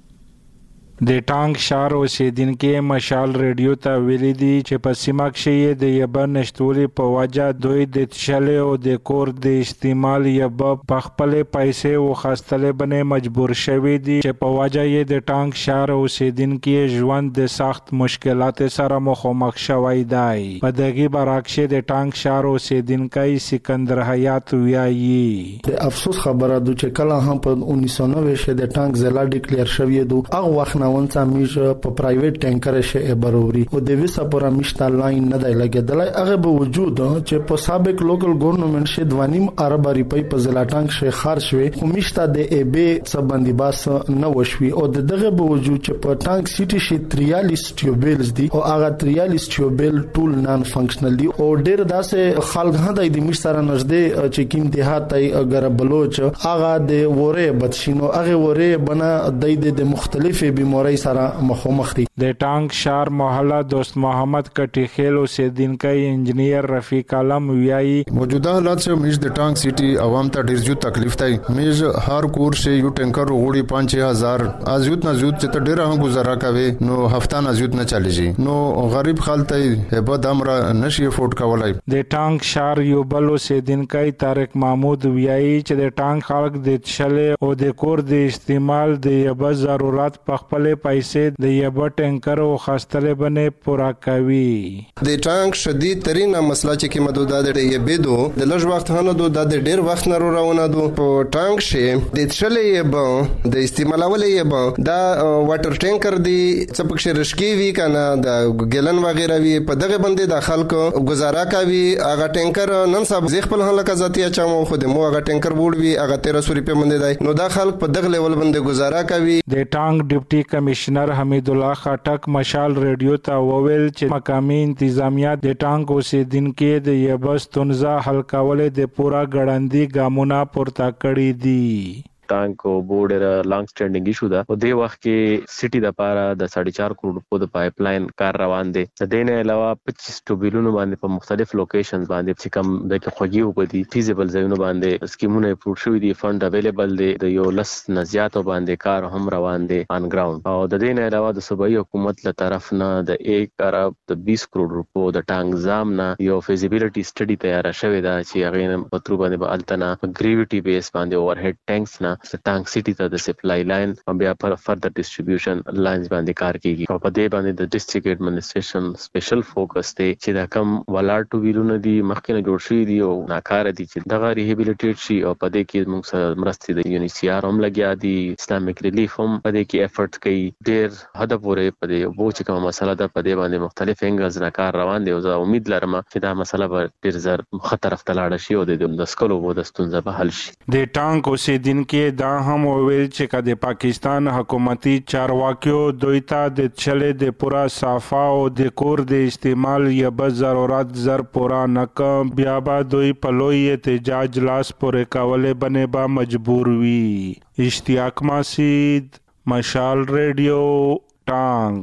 S4: د ټانګ شهر اوسیدونکو مشال ریډیو ته ویلي دي چې په سیمه کې د یبه نشټولي په وجه دوی د تشل او د کور د استعمال یبه په خپل پیسې او خاصتلې باندې مجبور شوي دي چې په وجه یې د ټانګ شهر اوسیدونکو ژوند د سخت مشکلات سره مخامخ شوی دی. په دغه برعکس د ټانګ شهر اوسیدونکو سکندر حیات ویایي
S16: د افسوس خبره ده چې کله هم په उन्नीस सौ नब्बे شه د ټانګ ضلع ډیکلیئر شوی دی. هغه وخت ونڅا میج په پرایویټ ټانکر شه بروري او د ویسا پورا مشتا لاین نه دی لګیدلای. هغه به وجود چې په سابق لوکل ګورنمنت شه دوانیم ارب ریپي په ضلع ټانک شه خرج وي خو مشتا د ای بي سبندي باس نه وشوي او دغه به وجود چې په ټانک سيټي شه تریالیس ټیوبلز دي او هغه تریالیس ټیوبل ټول نان فنکشنل دي او ډېر داسې خلک هدا د مش سره نږدې چې کیم دیهاتي اگر بلوچ هغه د وره بدشینو هغه وره بنا د مختلفه بیماری سره مخامخ دي.
S4: د ټانګ شهر محله دوست محمد کټی خیل اوسیدونکو انجنیر رفیق عالم ویایي
S17: موجوده حالات سے میج د ټانګ سیټي عوام ته ډیر زیات تکلیف دی. میج هر کور شي یو ټانکر وګړي پانچ هزار ازیوت نه زیات چې ډیر هم گزاره کوي نو هفته نه زیات نه چلیږي نو غریب خلک ته به دمر نشي افورد کولای.
S4: د ټانګ شهر یو بل اوسیدونکو طارق محمود ویایي چې د ټانګ خلک د تشلې او د کور د استعمال د یبه ضرورت په خپل پیسې د یبه ټانکر او خاصتلې باندې پورا کوي.
S18: د ټانک شدید ترين مسله چې کی مدوده د یبه دو د لږ وخت هنه دو د ډیر وخت نه روانه دو په ټانک شه د تشلې یبه د استعمالولې یبه دا واټر ټانکر دی څپک شرشکی وی کنه د ګلن وغیرہ وی په دغه باندې د خلکو گزاره کوي. هغه ټانکر نن صاحب زی خپل هله ذاتي چمو خو د مو هغه ټانکر وړ وی هغه تیرہ سو روپیا باندې دی نو دا خلک په دغه لیول باندې گزاره کوي.
S4: د ټانګ ډیپټي کمشنر حمید الله خټک مشال ریډیو ته وویل چې مقامي انتظامیه د ټانګ اوسیدونکو د یبس تنزا حل کولو د پورا ګړندی ګامونه پورته کړی دي.
S19: ټانک او بورډر لانګ سټینډینګ ایشو ده. په دې وخت کې سټي د پاره د ساڑھے چار کروڑ په د پایپ لاین کار روان دي. د دې نه علاوه پچیس ټوبیلونو باندې په مختلف لوکیشنز باندې چې کوم د خوږی او په دي فیزیبل ځایونو باندې سکیمونه اپروډ شوی دي فند اویلیبل دي. د یو لس نزياتو باندې کار هم روان دي ان ګراوند او د دې نه علاوه د صوبایي حکومت له طرف نه د یک ارب د بیس کروڑ روپو د ټانک زام نه یو فیزیبিলিټي سټډي تیار شوی دا چې هغه په تر باندې به التنا ګریویټي بیس باندې اوور هډ ټانکس نه ټانک سټي ته د سپلای لاین او بیا پر فردر ډیسټریبیوشن لاینز باندې کار کوي. په دې باندې د ډیسټریکټ ایڈمنسټریشن سپیشل فوکس دی چې دا کم ولاړ ټو ویلونه دي مخکې جوړ شوی دي او ناکاره دي چې دغه ریهابیلیټیټ شي او په دې کې موږ سره مرستې د یونیسیار هم لګیا دي. اسلامیک ریلیف هم په دې کې افورت کوي. ډیر هدف پورې په دې وو چې کومه مسله ده په دې باندې مختلف انګلز نه کار روان دي او زه امید لرم چې دا مسله به ډیر زر خطر افتلاړ شي او د سکلو وو د ستونزې به حل شي.
S4: د ټانک اوسیدونکو دا هم ویل چې کله د پاکستان حکومتي چارواکیو دوی ته د چلې د پورا صافا او د کور د استعمال یا به ضرورت زر پورا نکم بیا به دوی په لوی احتجاج لاس پورې کولې باندې به مجبور وي. اشتیاق مسجد مشال ریډیو ټانګ.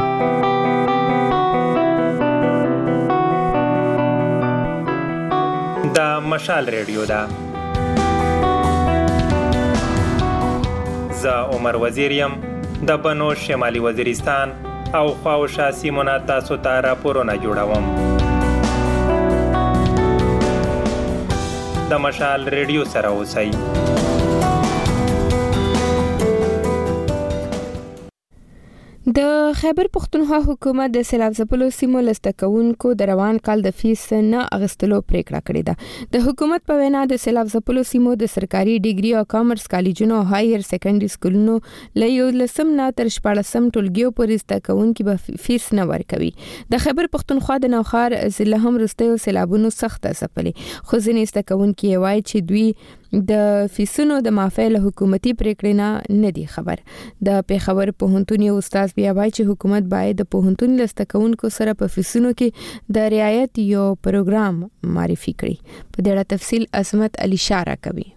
S20: دا مشال ریډیو دا زه عمر وزیر یم د بنو شمالي وزیرستان او خواوشا سیمونه تاسو ته راپورونه جوړوم. د مشال ریډیو سره اوسئ.
S1: د خیبر پښتونخوا حکومت د سیلاب ځپلو سیمو لستکونکو د روان کال د فیس نه اغستلو پریکړه کړې ده. د حکومت په وینا د سیلاب ځپلو سیمو د سرکاري ډیګري او کامرس کالجونو او هایر سیکنډري سکولونو له یو لسم نه تر شپاړسم ټولګیو پورې زدهکوونکي به فیس نه ورکوي. د خیبر پښتونخوا د نوخار ضلع هم وروستیو سیلابونو سخته ځپلې خو ځینې زدهکوونکي وایي چې دوی د فیسونو د معافی له حکومتي پریکړې نه نه دی خبر. د پیښور پوهنتون یو استاد بیا وایي چې حکومت باید د پوهنتون لسته کوونکو سره په فیسونو کې د رعایت یو پروګرام معرفي کړي. په دې اړه تفصیل عصمت علي شاه راکوي.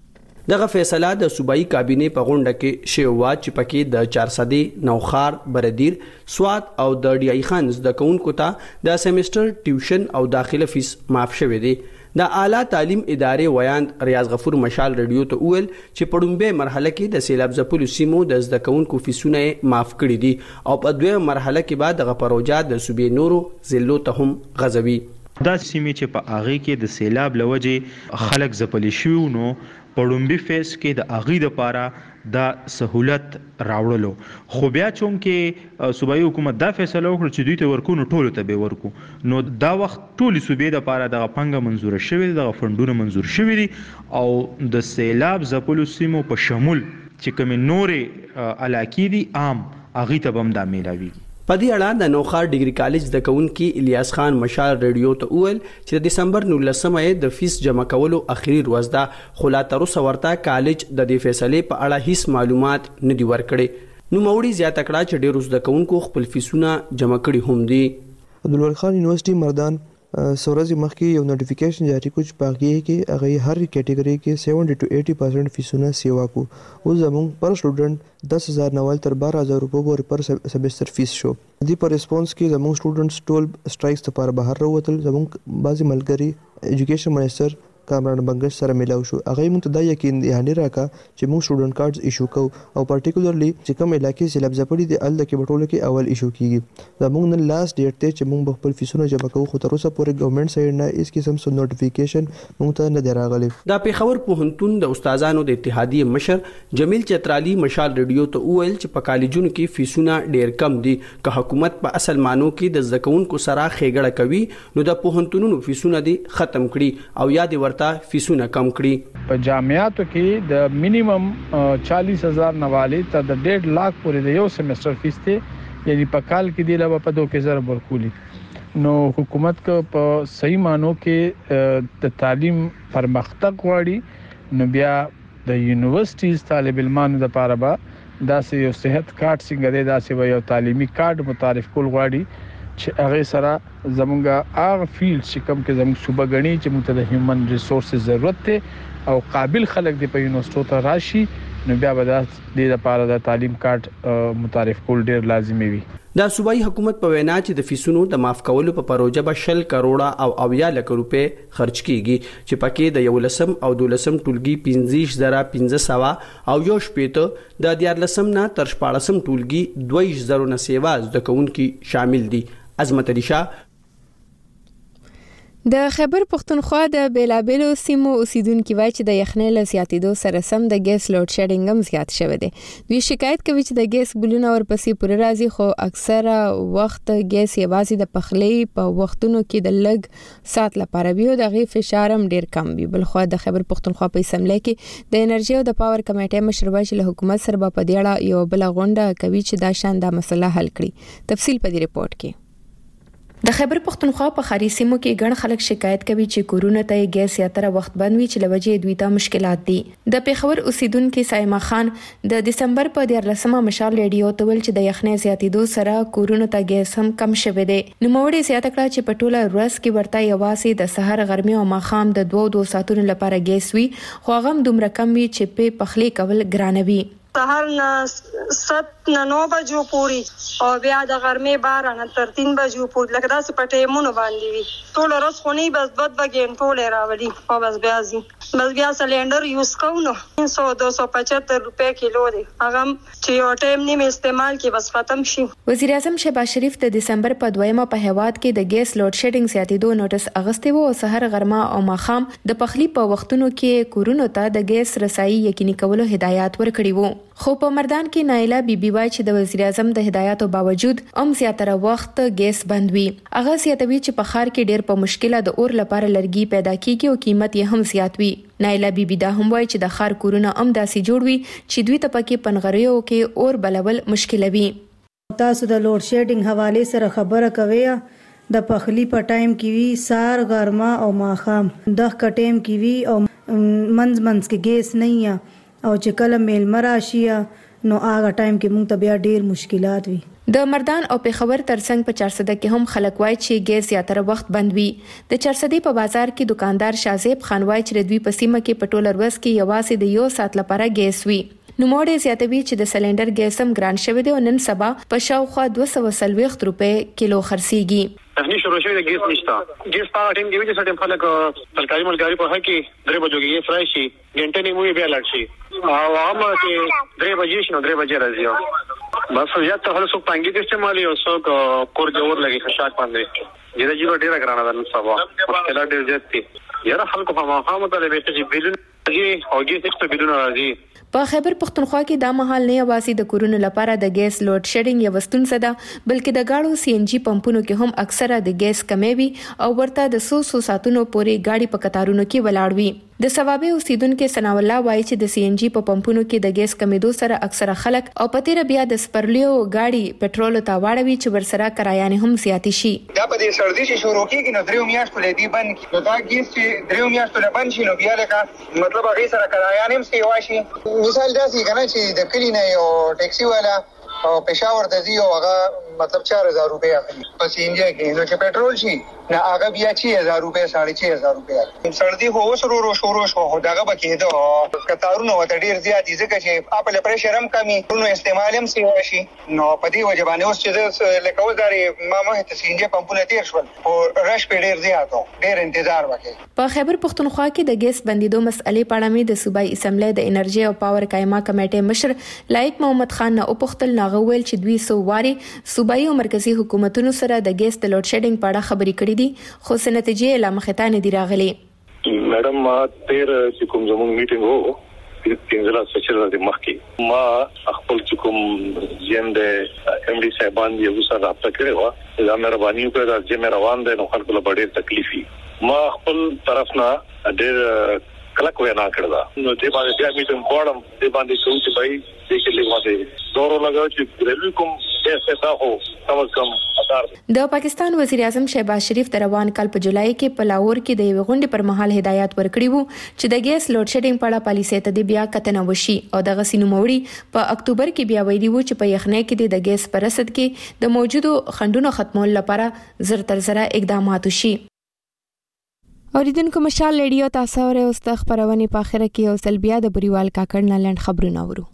S21: دغه فیصله د صوبایي کابینې په غونډه کې شوې وه چې پکې د چارسدي، نوخار، بردیر، سوات او د ډي آی خان زده کوونکو ته د سیمستر ټیوشن او داخله فیس معاف شوی دی. د اعلی تعلیم ادارې ویاند ریاض غفور مشال رادیو ته وویل چې په لومړۍ مرحله کې د سیلاب ځپلو سیمو د زده کوونکو فیسونه معاف کړي دي او په دویمه مرحله کې به دغه پروژه د صوبې نورو ضلعو ته هم غځوي.
S22: دا سیمې چې په هغې کې د سیلاب له وجې خلک ځپلي شوي نو په لومړي فیز کې د هغې دپاره دا سهولت راوړلو، خو بیا چونکې صوبایي حکومت دا فیصله وکړه چې دوی ته ورکو نو ټولو ته به ورکو، نو دا وخت ټولې صوبې دپاره دغه پانګه منظوره شوې ده، دغه فنډونه منظور شوي دي او د سیلاب ځپلو سیمو په شمول چې کومې نورې علاقې دي عام هغې ته به هم دا میلاویږي.
S21: په دې اړه د نوخار ډیګري کالج زده کوونکي الیاس خان مشال رادیو ته وویل چې د دسمبر نولسمه یې د فیس جمع کولو اخري ورځ ده، خو لا تر اوسه ورته کالج د دې فیصلې په اړه هیڅ معلومات نه دي ورکړي. نوموړي زیاته کړه چې ډېرو زده کوونکو خپل فیسونه جمع کړي هم دي.
S23: عبدالوهاب خان یونیورسيټي مردان سورزي مخکې یو نوټیفیکیشن جاری کړ چې پاګي کې هغه هر کیټګوري کې سیونټي ټو ایټي پرسنټ فیسونه سیوا کو. او زموږ پر سټوډنټ دس هزار نوال تر بارہ ہزار روپے پورې پر سیمستر فیس شو. دې پر ریسپانس کې زموږ سټوډنټس ټول سټرایکس لپاره بهر راوتل. زموږ بعضی ملګری ایجوکیشن منسٹر کامران بنگش سره ملاو شو. هغه موږ ته دا یقین دهاني راکا چې موږ سټوډنټ کارډز ایشو کوو او پارټیکولرلی چې کوم علاقې سیلاب ځپلي دي ال د کې بټولو کې اول ایشو کیږي. زموږ نن لاست ډیټ ته چې موږ خپل فیسونه جمع کوو، خو تر اوسه پورې ګورنمنت سایډ نه هیڅ قسم څه نوټیفیکیشن موږ ته نه دی راغلی.
S21: د پیښور پوهنتون د استادانو د اتحادیې مشر جمیل چترالی مشال رادیو ته وویل چې په کالجونو کې فیسونه ډیر کم دي. که حکومت په اصل مانو کې د زده کوونکو سره ښېګړه کوي نو د پوهنتونونو فیسونه دي ختم کړي او یا دې ورته فیسونه کم کړي.
S5: په جامعاتو کې د مینیمم چالیس هزار نوالې ته د ډېر لاک پورې د یو سیمستر فیس ته یعنی په کال کې دی لږ په دوه کې زره ورکولي. نو حکومت کو په صحیح مانو کې د تعلیم پرمختګ غواړي نو بیا د یونیورسيټیز طالب علمانو لپاره به داسې یو صحت کارت څنګه دی داسې یو تعلیمي کارت متعارف کول غواړي چې هغه سره زمونږه هغه فیلډ چې کوم کې زموږ صوبه غني چې موږ ته د هیومن ریسورسز ضرورت ته او قابل خلک دی په یونیورسيټو ته راشي نو بیا به د دې لپاره د تعلیم کارت متعارف کول ډیر لازمي وي.
S21: د صوبایي حکومت په وینا چې د فیسونو د معاف کولو په پروژه به شل کروڑه او اویا لک روپے خرج کیږي چې پکې د یو لسم او دولسم ټولګي پنځه زره پنځه سوه او یو شپېته د دیارلسم نه تر شپاړسم ټولګي دوه زره نه سیوا زده کوونکي شامل دي. عظمت علي شاه.
S1: د خیبر پښتونخوا د بیلابیلو سیمو اوسیدونکو وایي چې د یخنۍ له زیاتېدو سره سم د ګیس لوډ شیډینګ هم زیات شوی دی. دوی شکایت کوي چې د ګیس بلونه ورپسې پوره راځي خو اکثره وخت ګیس یوازې د پخلي په وختونو کې د لږ سات لپاره وي او د غي فشار هم ډیر کم وي. بل خو د خیبر پښتونخوا په اسمبلی کې د انرژي او د پاور کمیټې مشر وایي چې له حکومت سره په دې اړه یو بل غونډه کوي چې دا شان د مسله حل کړي. تفصیل په دې ریپورت کې. د خیبر پښتونخوا په خاري سیمو کې ګڼ خلک شکایت کوي چې کورونه ته ګیس یا تر وخت بند وي چې لوجې دوی ته مشکلات دي. د پیښور اوسیدونکو سایما خان د دسمبر په دیارلسمه مشال ریډیو ته ویل چې د یخنۍ زیاتېدو سره کورونه ته ګیس هم کم شوی دی. نو موړي زیاته کړه چې په ټوله ورځ کې ورته یوازې د سحر غرمې او ماښام د دوه دوه ساعتونو لپاره ګیس وي خو هغه هم دومره کم وي چې په پخلی کول ګرانه وي.
S24: سهار نه ست نه نو بجو پوری او بیا د غرمې بارہ نه تر تین بجو پورې لکه داسې په ټیمونو باندې وي. ټول ورځ خو نه بس دوه دوه غنټې راولي او بس بیا ځي بس بیا سلندر یوز کوو نو سو دو سو پچهتر روپے کیلو دی هغه چې یو ټیم نیم استعمال کې بس ختم شي.
S1: وزیر اعظم شهباز شریف د دسمبر په دویمه په هیواد کې د ګیس لوډ شیډینګ زیاتېدو نوټس اغستې وو او سحر غرمه او ماښام د پخلی په وختونو کې کورونو ته د ګیس رسایي یقیني کولو هدایت ورکړي وو. خو په مردان کې نایله بیبي وایي چې د وزیر اعظم د هدایاتو باوجود هم زیاتره وخت ګیس بند وي. هغه زیاتوي چې په ښار کې ډیر په مشکله د اور لپاره لرګي پیدا کیږي او قیمت یې هم زیات وي. نایله بیبي دا هم وایي چې د ښار کورونه هم داسې جوړ وي چې دوی ته پکې پنغریو کې اور بلول مشکل وي.
S25: تاسو د لوډ شیډینګ حواله سره خبره کوي د پخلی په ټایم کې وی سار غرمه او ماخام د ټایم کې وی او منځ منځ کې ګیس نه یا او چې کله میل مراشي نو هغه ټایم کې مونږ ته بیا ډیر مشکلات وي.
S1: د مردان او پیښور ترڅنګ په چارسده کې هم خلک وای چې ګیس زیاتره وخت بند وي. د چارسدې په بازار کې دکاندار شازیب خان وای چې دوی په سیمه کې پټول ورځ کې یوازې د یو سات لپاره ګیس وي. نو موړې زیاتوي چې د سلندر ګیس هم ګران شوی دی او نن سبا په شاوخوا دوه سوه څلوېښت روپۍ کیلو خرڅیږي.
S2: تخنیک شروع شوی د ګیس نشته. ګیس په ټیم کې چې سټیم خلک ترکاري ملګری په هکې درې بجو کې ګیس راشي ګنټه نه موي بیا لاړ شي او هغه چې درې بجې شي نو درې بجې راځي. بس یا ته هله څوک پانګې استعمالي او څوک کور جوړ لګي خشاک باندې جره جره ډیره ګرانه ده نن سبا مشکلات ډېر زیات دي. یاره خلکو په ماښام ته به چې بیلون راځي او ګیس نشته بیلون راځي.
S1: په خیبر پختونخوا کې دا مهال نه یوازې د کورونو لپاره د ګیس لوډ شیډینګ یو ستونزه ده بلکې د گاډو سی ان جی پمپونو کې هم اکثره د ګیس کمی وي او ورته د سو سو ساتونو پورې گاډي په قطارونو کې ولاړ وي. د ثوابه اوسیدونکو ثنا الله وایي چې د سی ان جی په پمپونو کې د ګیس کمیدو سره اکثره خلک او پتیره بیا د سپرلیو گاډي پټرول ته واړوي چې ورسره کرایانه هم زیات شي.
S3: دا په دې سردي چې شروع کیږي نو درو میاشتو لدی بند نو دا ګیس چې درو میاشتو له بند شي نو بیا لکه مطلب هغه سره کرایانه هم سی واشي. مثال دا سی کنه چې د کلی نه یو ټیکسي والا او پېښور د دی او هغه مطلب چار هزار روپے اخلي په سی ان جی کې نو چې پټرول شي نه هغه بیا چھ هزار روپے ساڑھے چھ هزار روپے. سردي هو شروع شروع شو خو داغه بکیدو کتارونو وته ډیر زیات دي ځکه چې خپل پرېشر هم کمی نو استعمال هم سی واشي نو په دې وجه باندې اوس چې لکه وزاري ما مه ته سی ان جی پمپونه تیر شول او رش په ډیر زیاتو ډیر انتظار وکړي.
S1: په خیبر پختونخوا کې د ګیس بندیدو مسئلې په اړه مې د صوبایي اسمبلی د انرژي او پاور قائمه کمیټې مشر لایق محمد خان نه وپوښتل ناغه ویل چې دوی سو واري صوبایي او مرکزی حکومتونو سره د ګیس د لوډ شیډینګ په اړه خبرې کړې دي خو نتیجې لا مخته نه دی راغلي.
S6: میډم ما تیر چې کوم زموږ میټینګ وو پنځه سچره د مخکې ما خپل چې کوم جیم د ام ډي صاحبان یو سره رابطه کړې و دا مهرباني وکړه چې مې روان دي نو خلکو له ډېر تکلیفي ما خپل طرف نه ډېر کلک وینا کړل نو دې باندې بیا میټینګ کوړم دې باندې کوم چې بھائی دې کې لږه دورو لګاو چې ریلوی کوم ایسا هو کم از کم
S1: د پاکستان وزیر اعظم شهباز شریف د روان کال په جولای کې په لاهور کې د یو غونډې پر مهال هدایت ورکړی وو چې د ګیس لوډ شیډینګ په اړه پالیسي ته د بیا کتنه وشي او د غسینو موړي په اکتوبر کې بیا ویلي وو چې په یخنۍ کې د ګیس پر رسد کې د موجودو خندونو ختمول لپاره زر تر زر اقدامات وشي. اوریدونکو مشال ریډیو تاسو اورئ اوس د خبرونه په اخر کې او سلبیا د بریوال کاکړ نه لاند خبرونه ورو.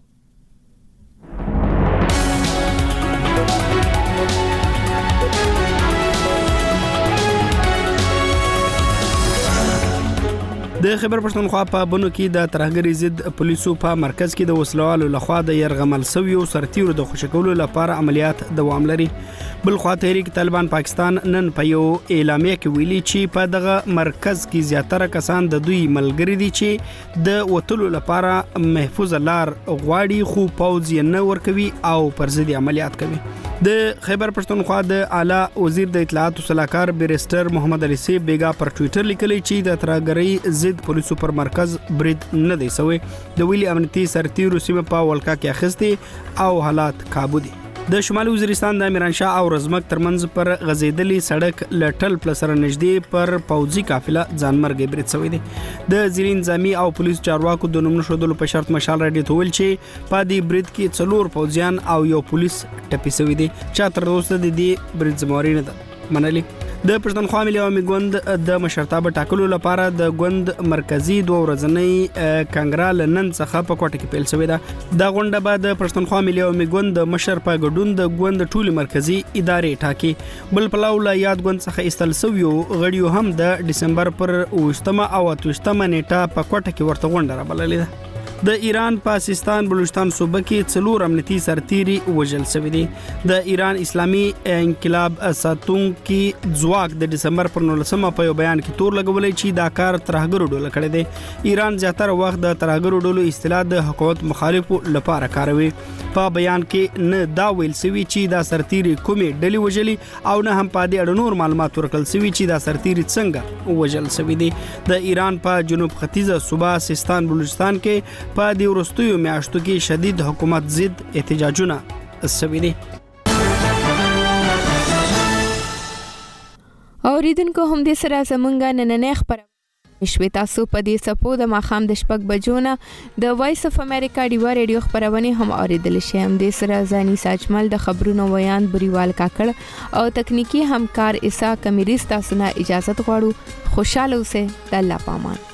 S21: د خیبر پښتونخوا په بنو کې د ترهګری ضد پولیسو په مرکز کې د وسلوالو لخوا د يرغمل سویو سرتیرو د خوشکولو لپاره عملیات دوام لري. بل خوا تحریک طالبان پاکستان نن په یو اعلامیه کې ویلي چې په دغه مرکز کې زیاتره کسان د دوی ملګری دي چې د وټلو لپاره محفوظ لار غواړي خو پوز یې نه ورکوي او پر ضد عملیات کوي. د خیبر پښتونخوا د اعلی وزیر د اطلاعات او سلاکار بیرستر محمد علي سی بیگا پر ټوئیټر لیکلی چې د ترهګری ضد پولیسو پر مرکز برید نه دی سوی د ویلي امنیتي سرتیرو سیمه په ولکا کې اخیستي او حالات قابو دي. د شمالي وزیرستان د میرانشاه او رزمک ترمنځ پر غزیدلی سړک لټل پلس سره نږدې پر پوځي قافله ځانمرګي برید شوی دی. د زیرین ځامي او پولیس چارواکو د نوم نشودلو په شرط مشال راډیو ته ویل چې په دې برید کې څلور پوځیان او یو پولیس ټپي شوی دی چې تر اوسه د دې برید زمواري نه ده منلي. د پښتونخوا ملي عوامي ګوند د مشرتابه ټاکلو لپاره د ګوند مرکزی دوه ورځنۍ کانګرا لنن څخه په کوټه کې پیل شوې ده. دا غونډه به د پښتونخوا ملي عوامي ګوند د مشر په ګډون د ګوند ټولي مرکزی ادارې ټاکي. بل پلاو لا یاد ګوند څخه استل سویو غړیو هم د ډسمبر پر اوشتمه او اتوشتمه نیټه په کوټه کې ورته غونډه را بللې ده. د ایران پاکستان بلوچستان صوبه کې څلور امنیتي سرتیري وژل شوي دي. د ایران اسلامي انقلاب ساتونکي ځواک د ډسمبر پر نولسمه په یو بیان کې تور لګولې چې دا کار ترهګرو ډول کړی دی. ایران زیاتره وخت د ترهګرو ډول اصطلاح د حکومت مخالفو لپاره کاروي. په بیان کې نه دا ویل سوي چې دا سرتیري کومې ډلې وژلي او نه هم په دې اړه نور معلومات ورکړل سوي چې دا سرتیري څنګه وژل شوي دي. د ایران په جنوب ختیځه صوبه سیستان بلوچستان کې په دې وروستیو میاشتو کې شدید حکومت ضد احتجاجونه شوي دي.
S1: اوریدونکو هم دې سره زمونږ نننې خبرونه شوي تاسو په دې سپو د ماخام د شپږ بجو نه د وایس اف امریکا ډیوا ریډیو خبرونه هم اوریدل شي. هم د سره ځاني ساجمل د خبرونو ویان بریوال کاکړ او تکنیکی همکار اسا کمیریس تاسو نه اجازه غواړو. خوشاله اوسئ. د الله پامان.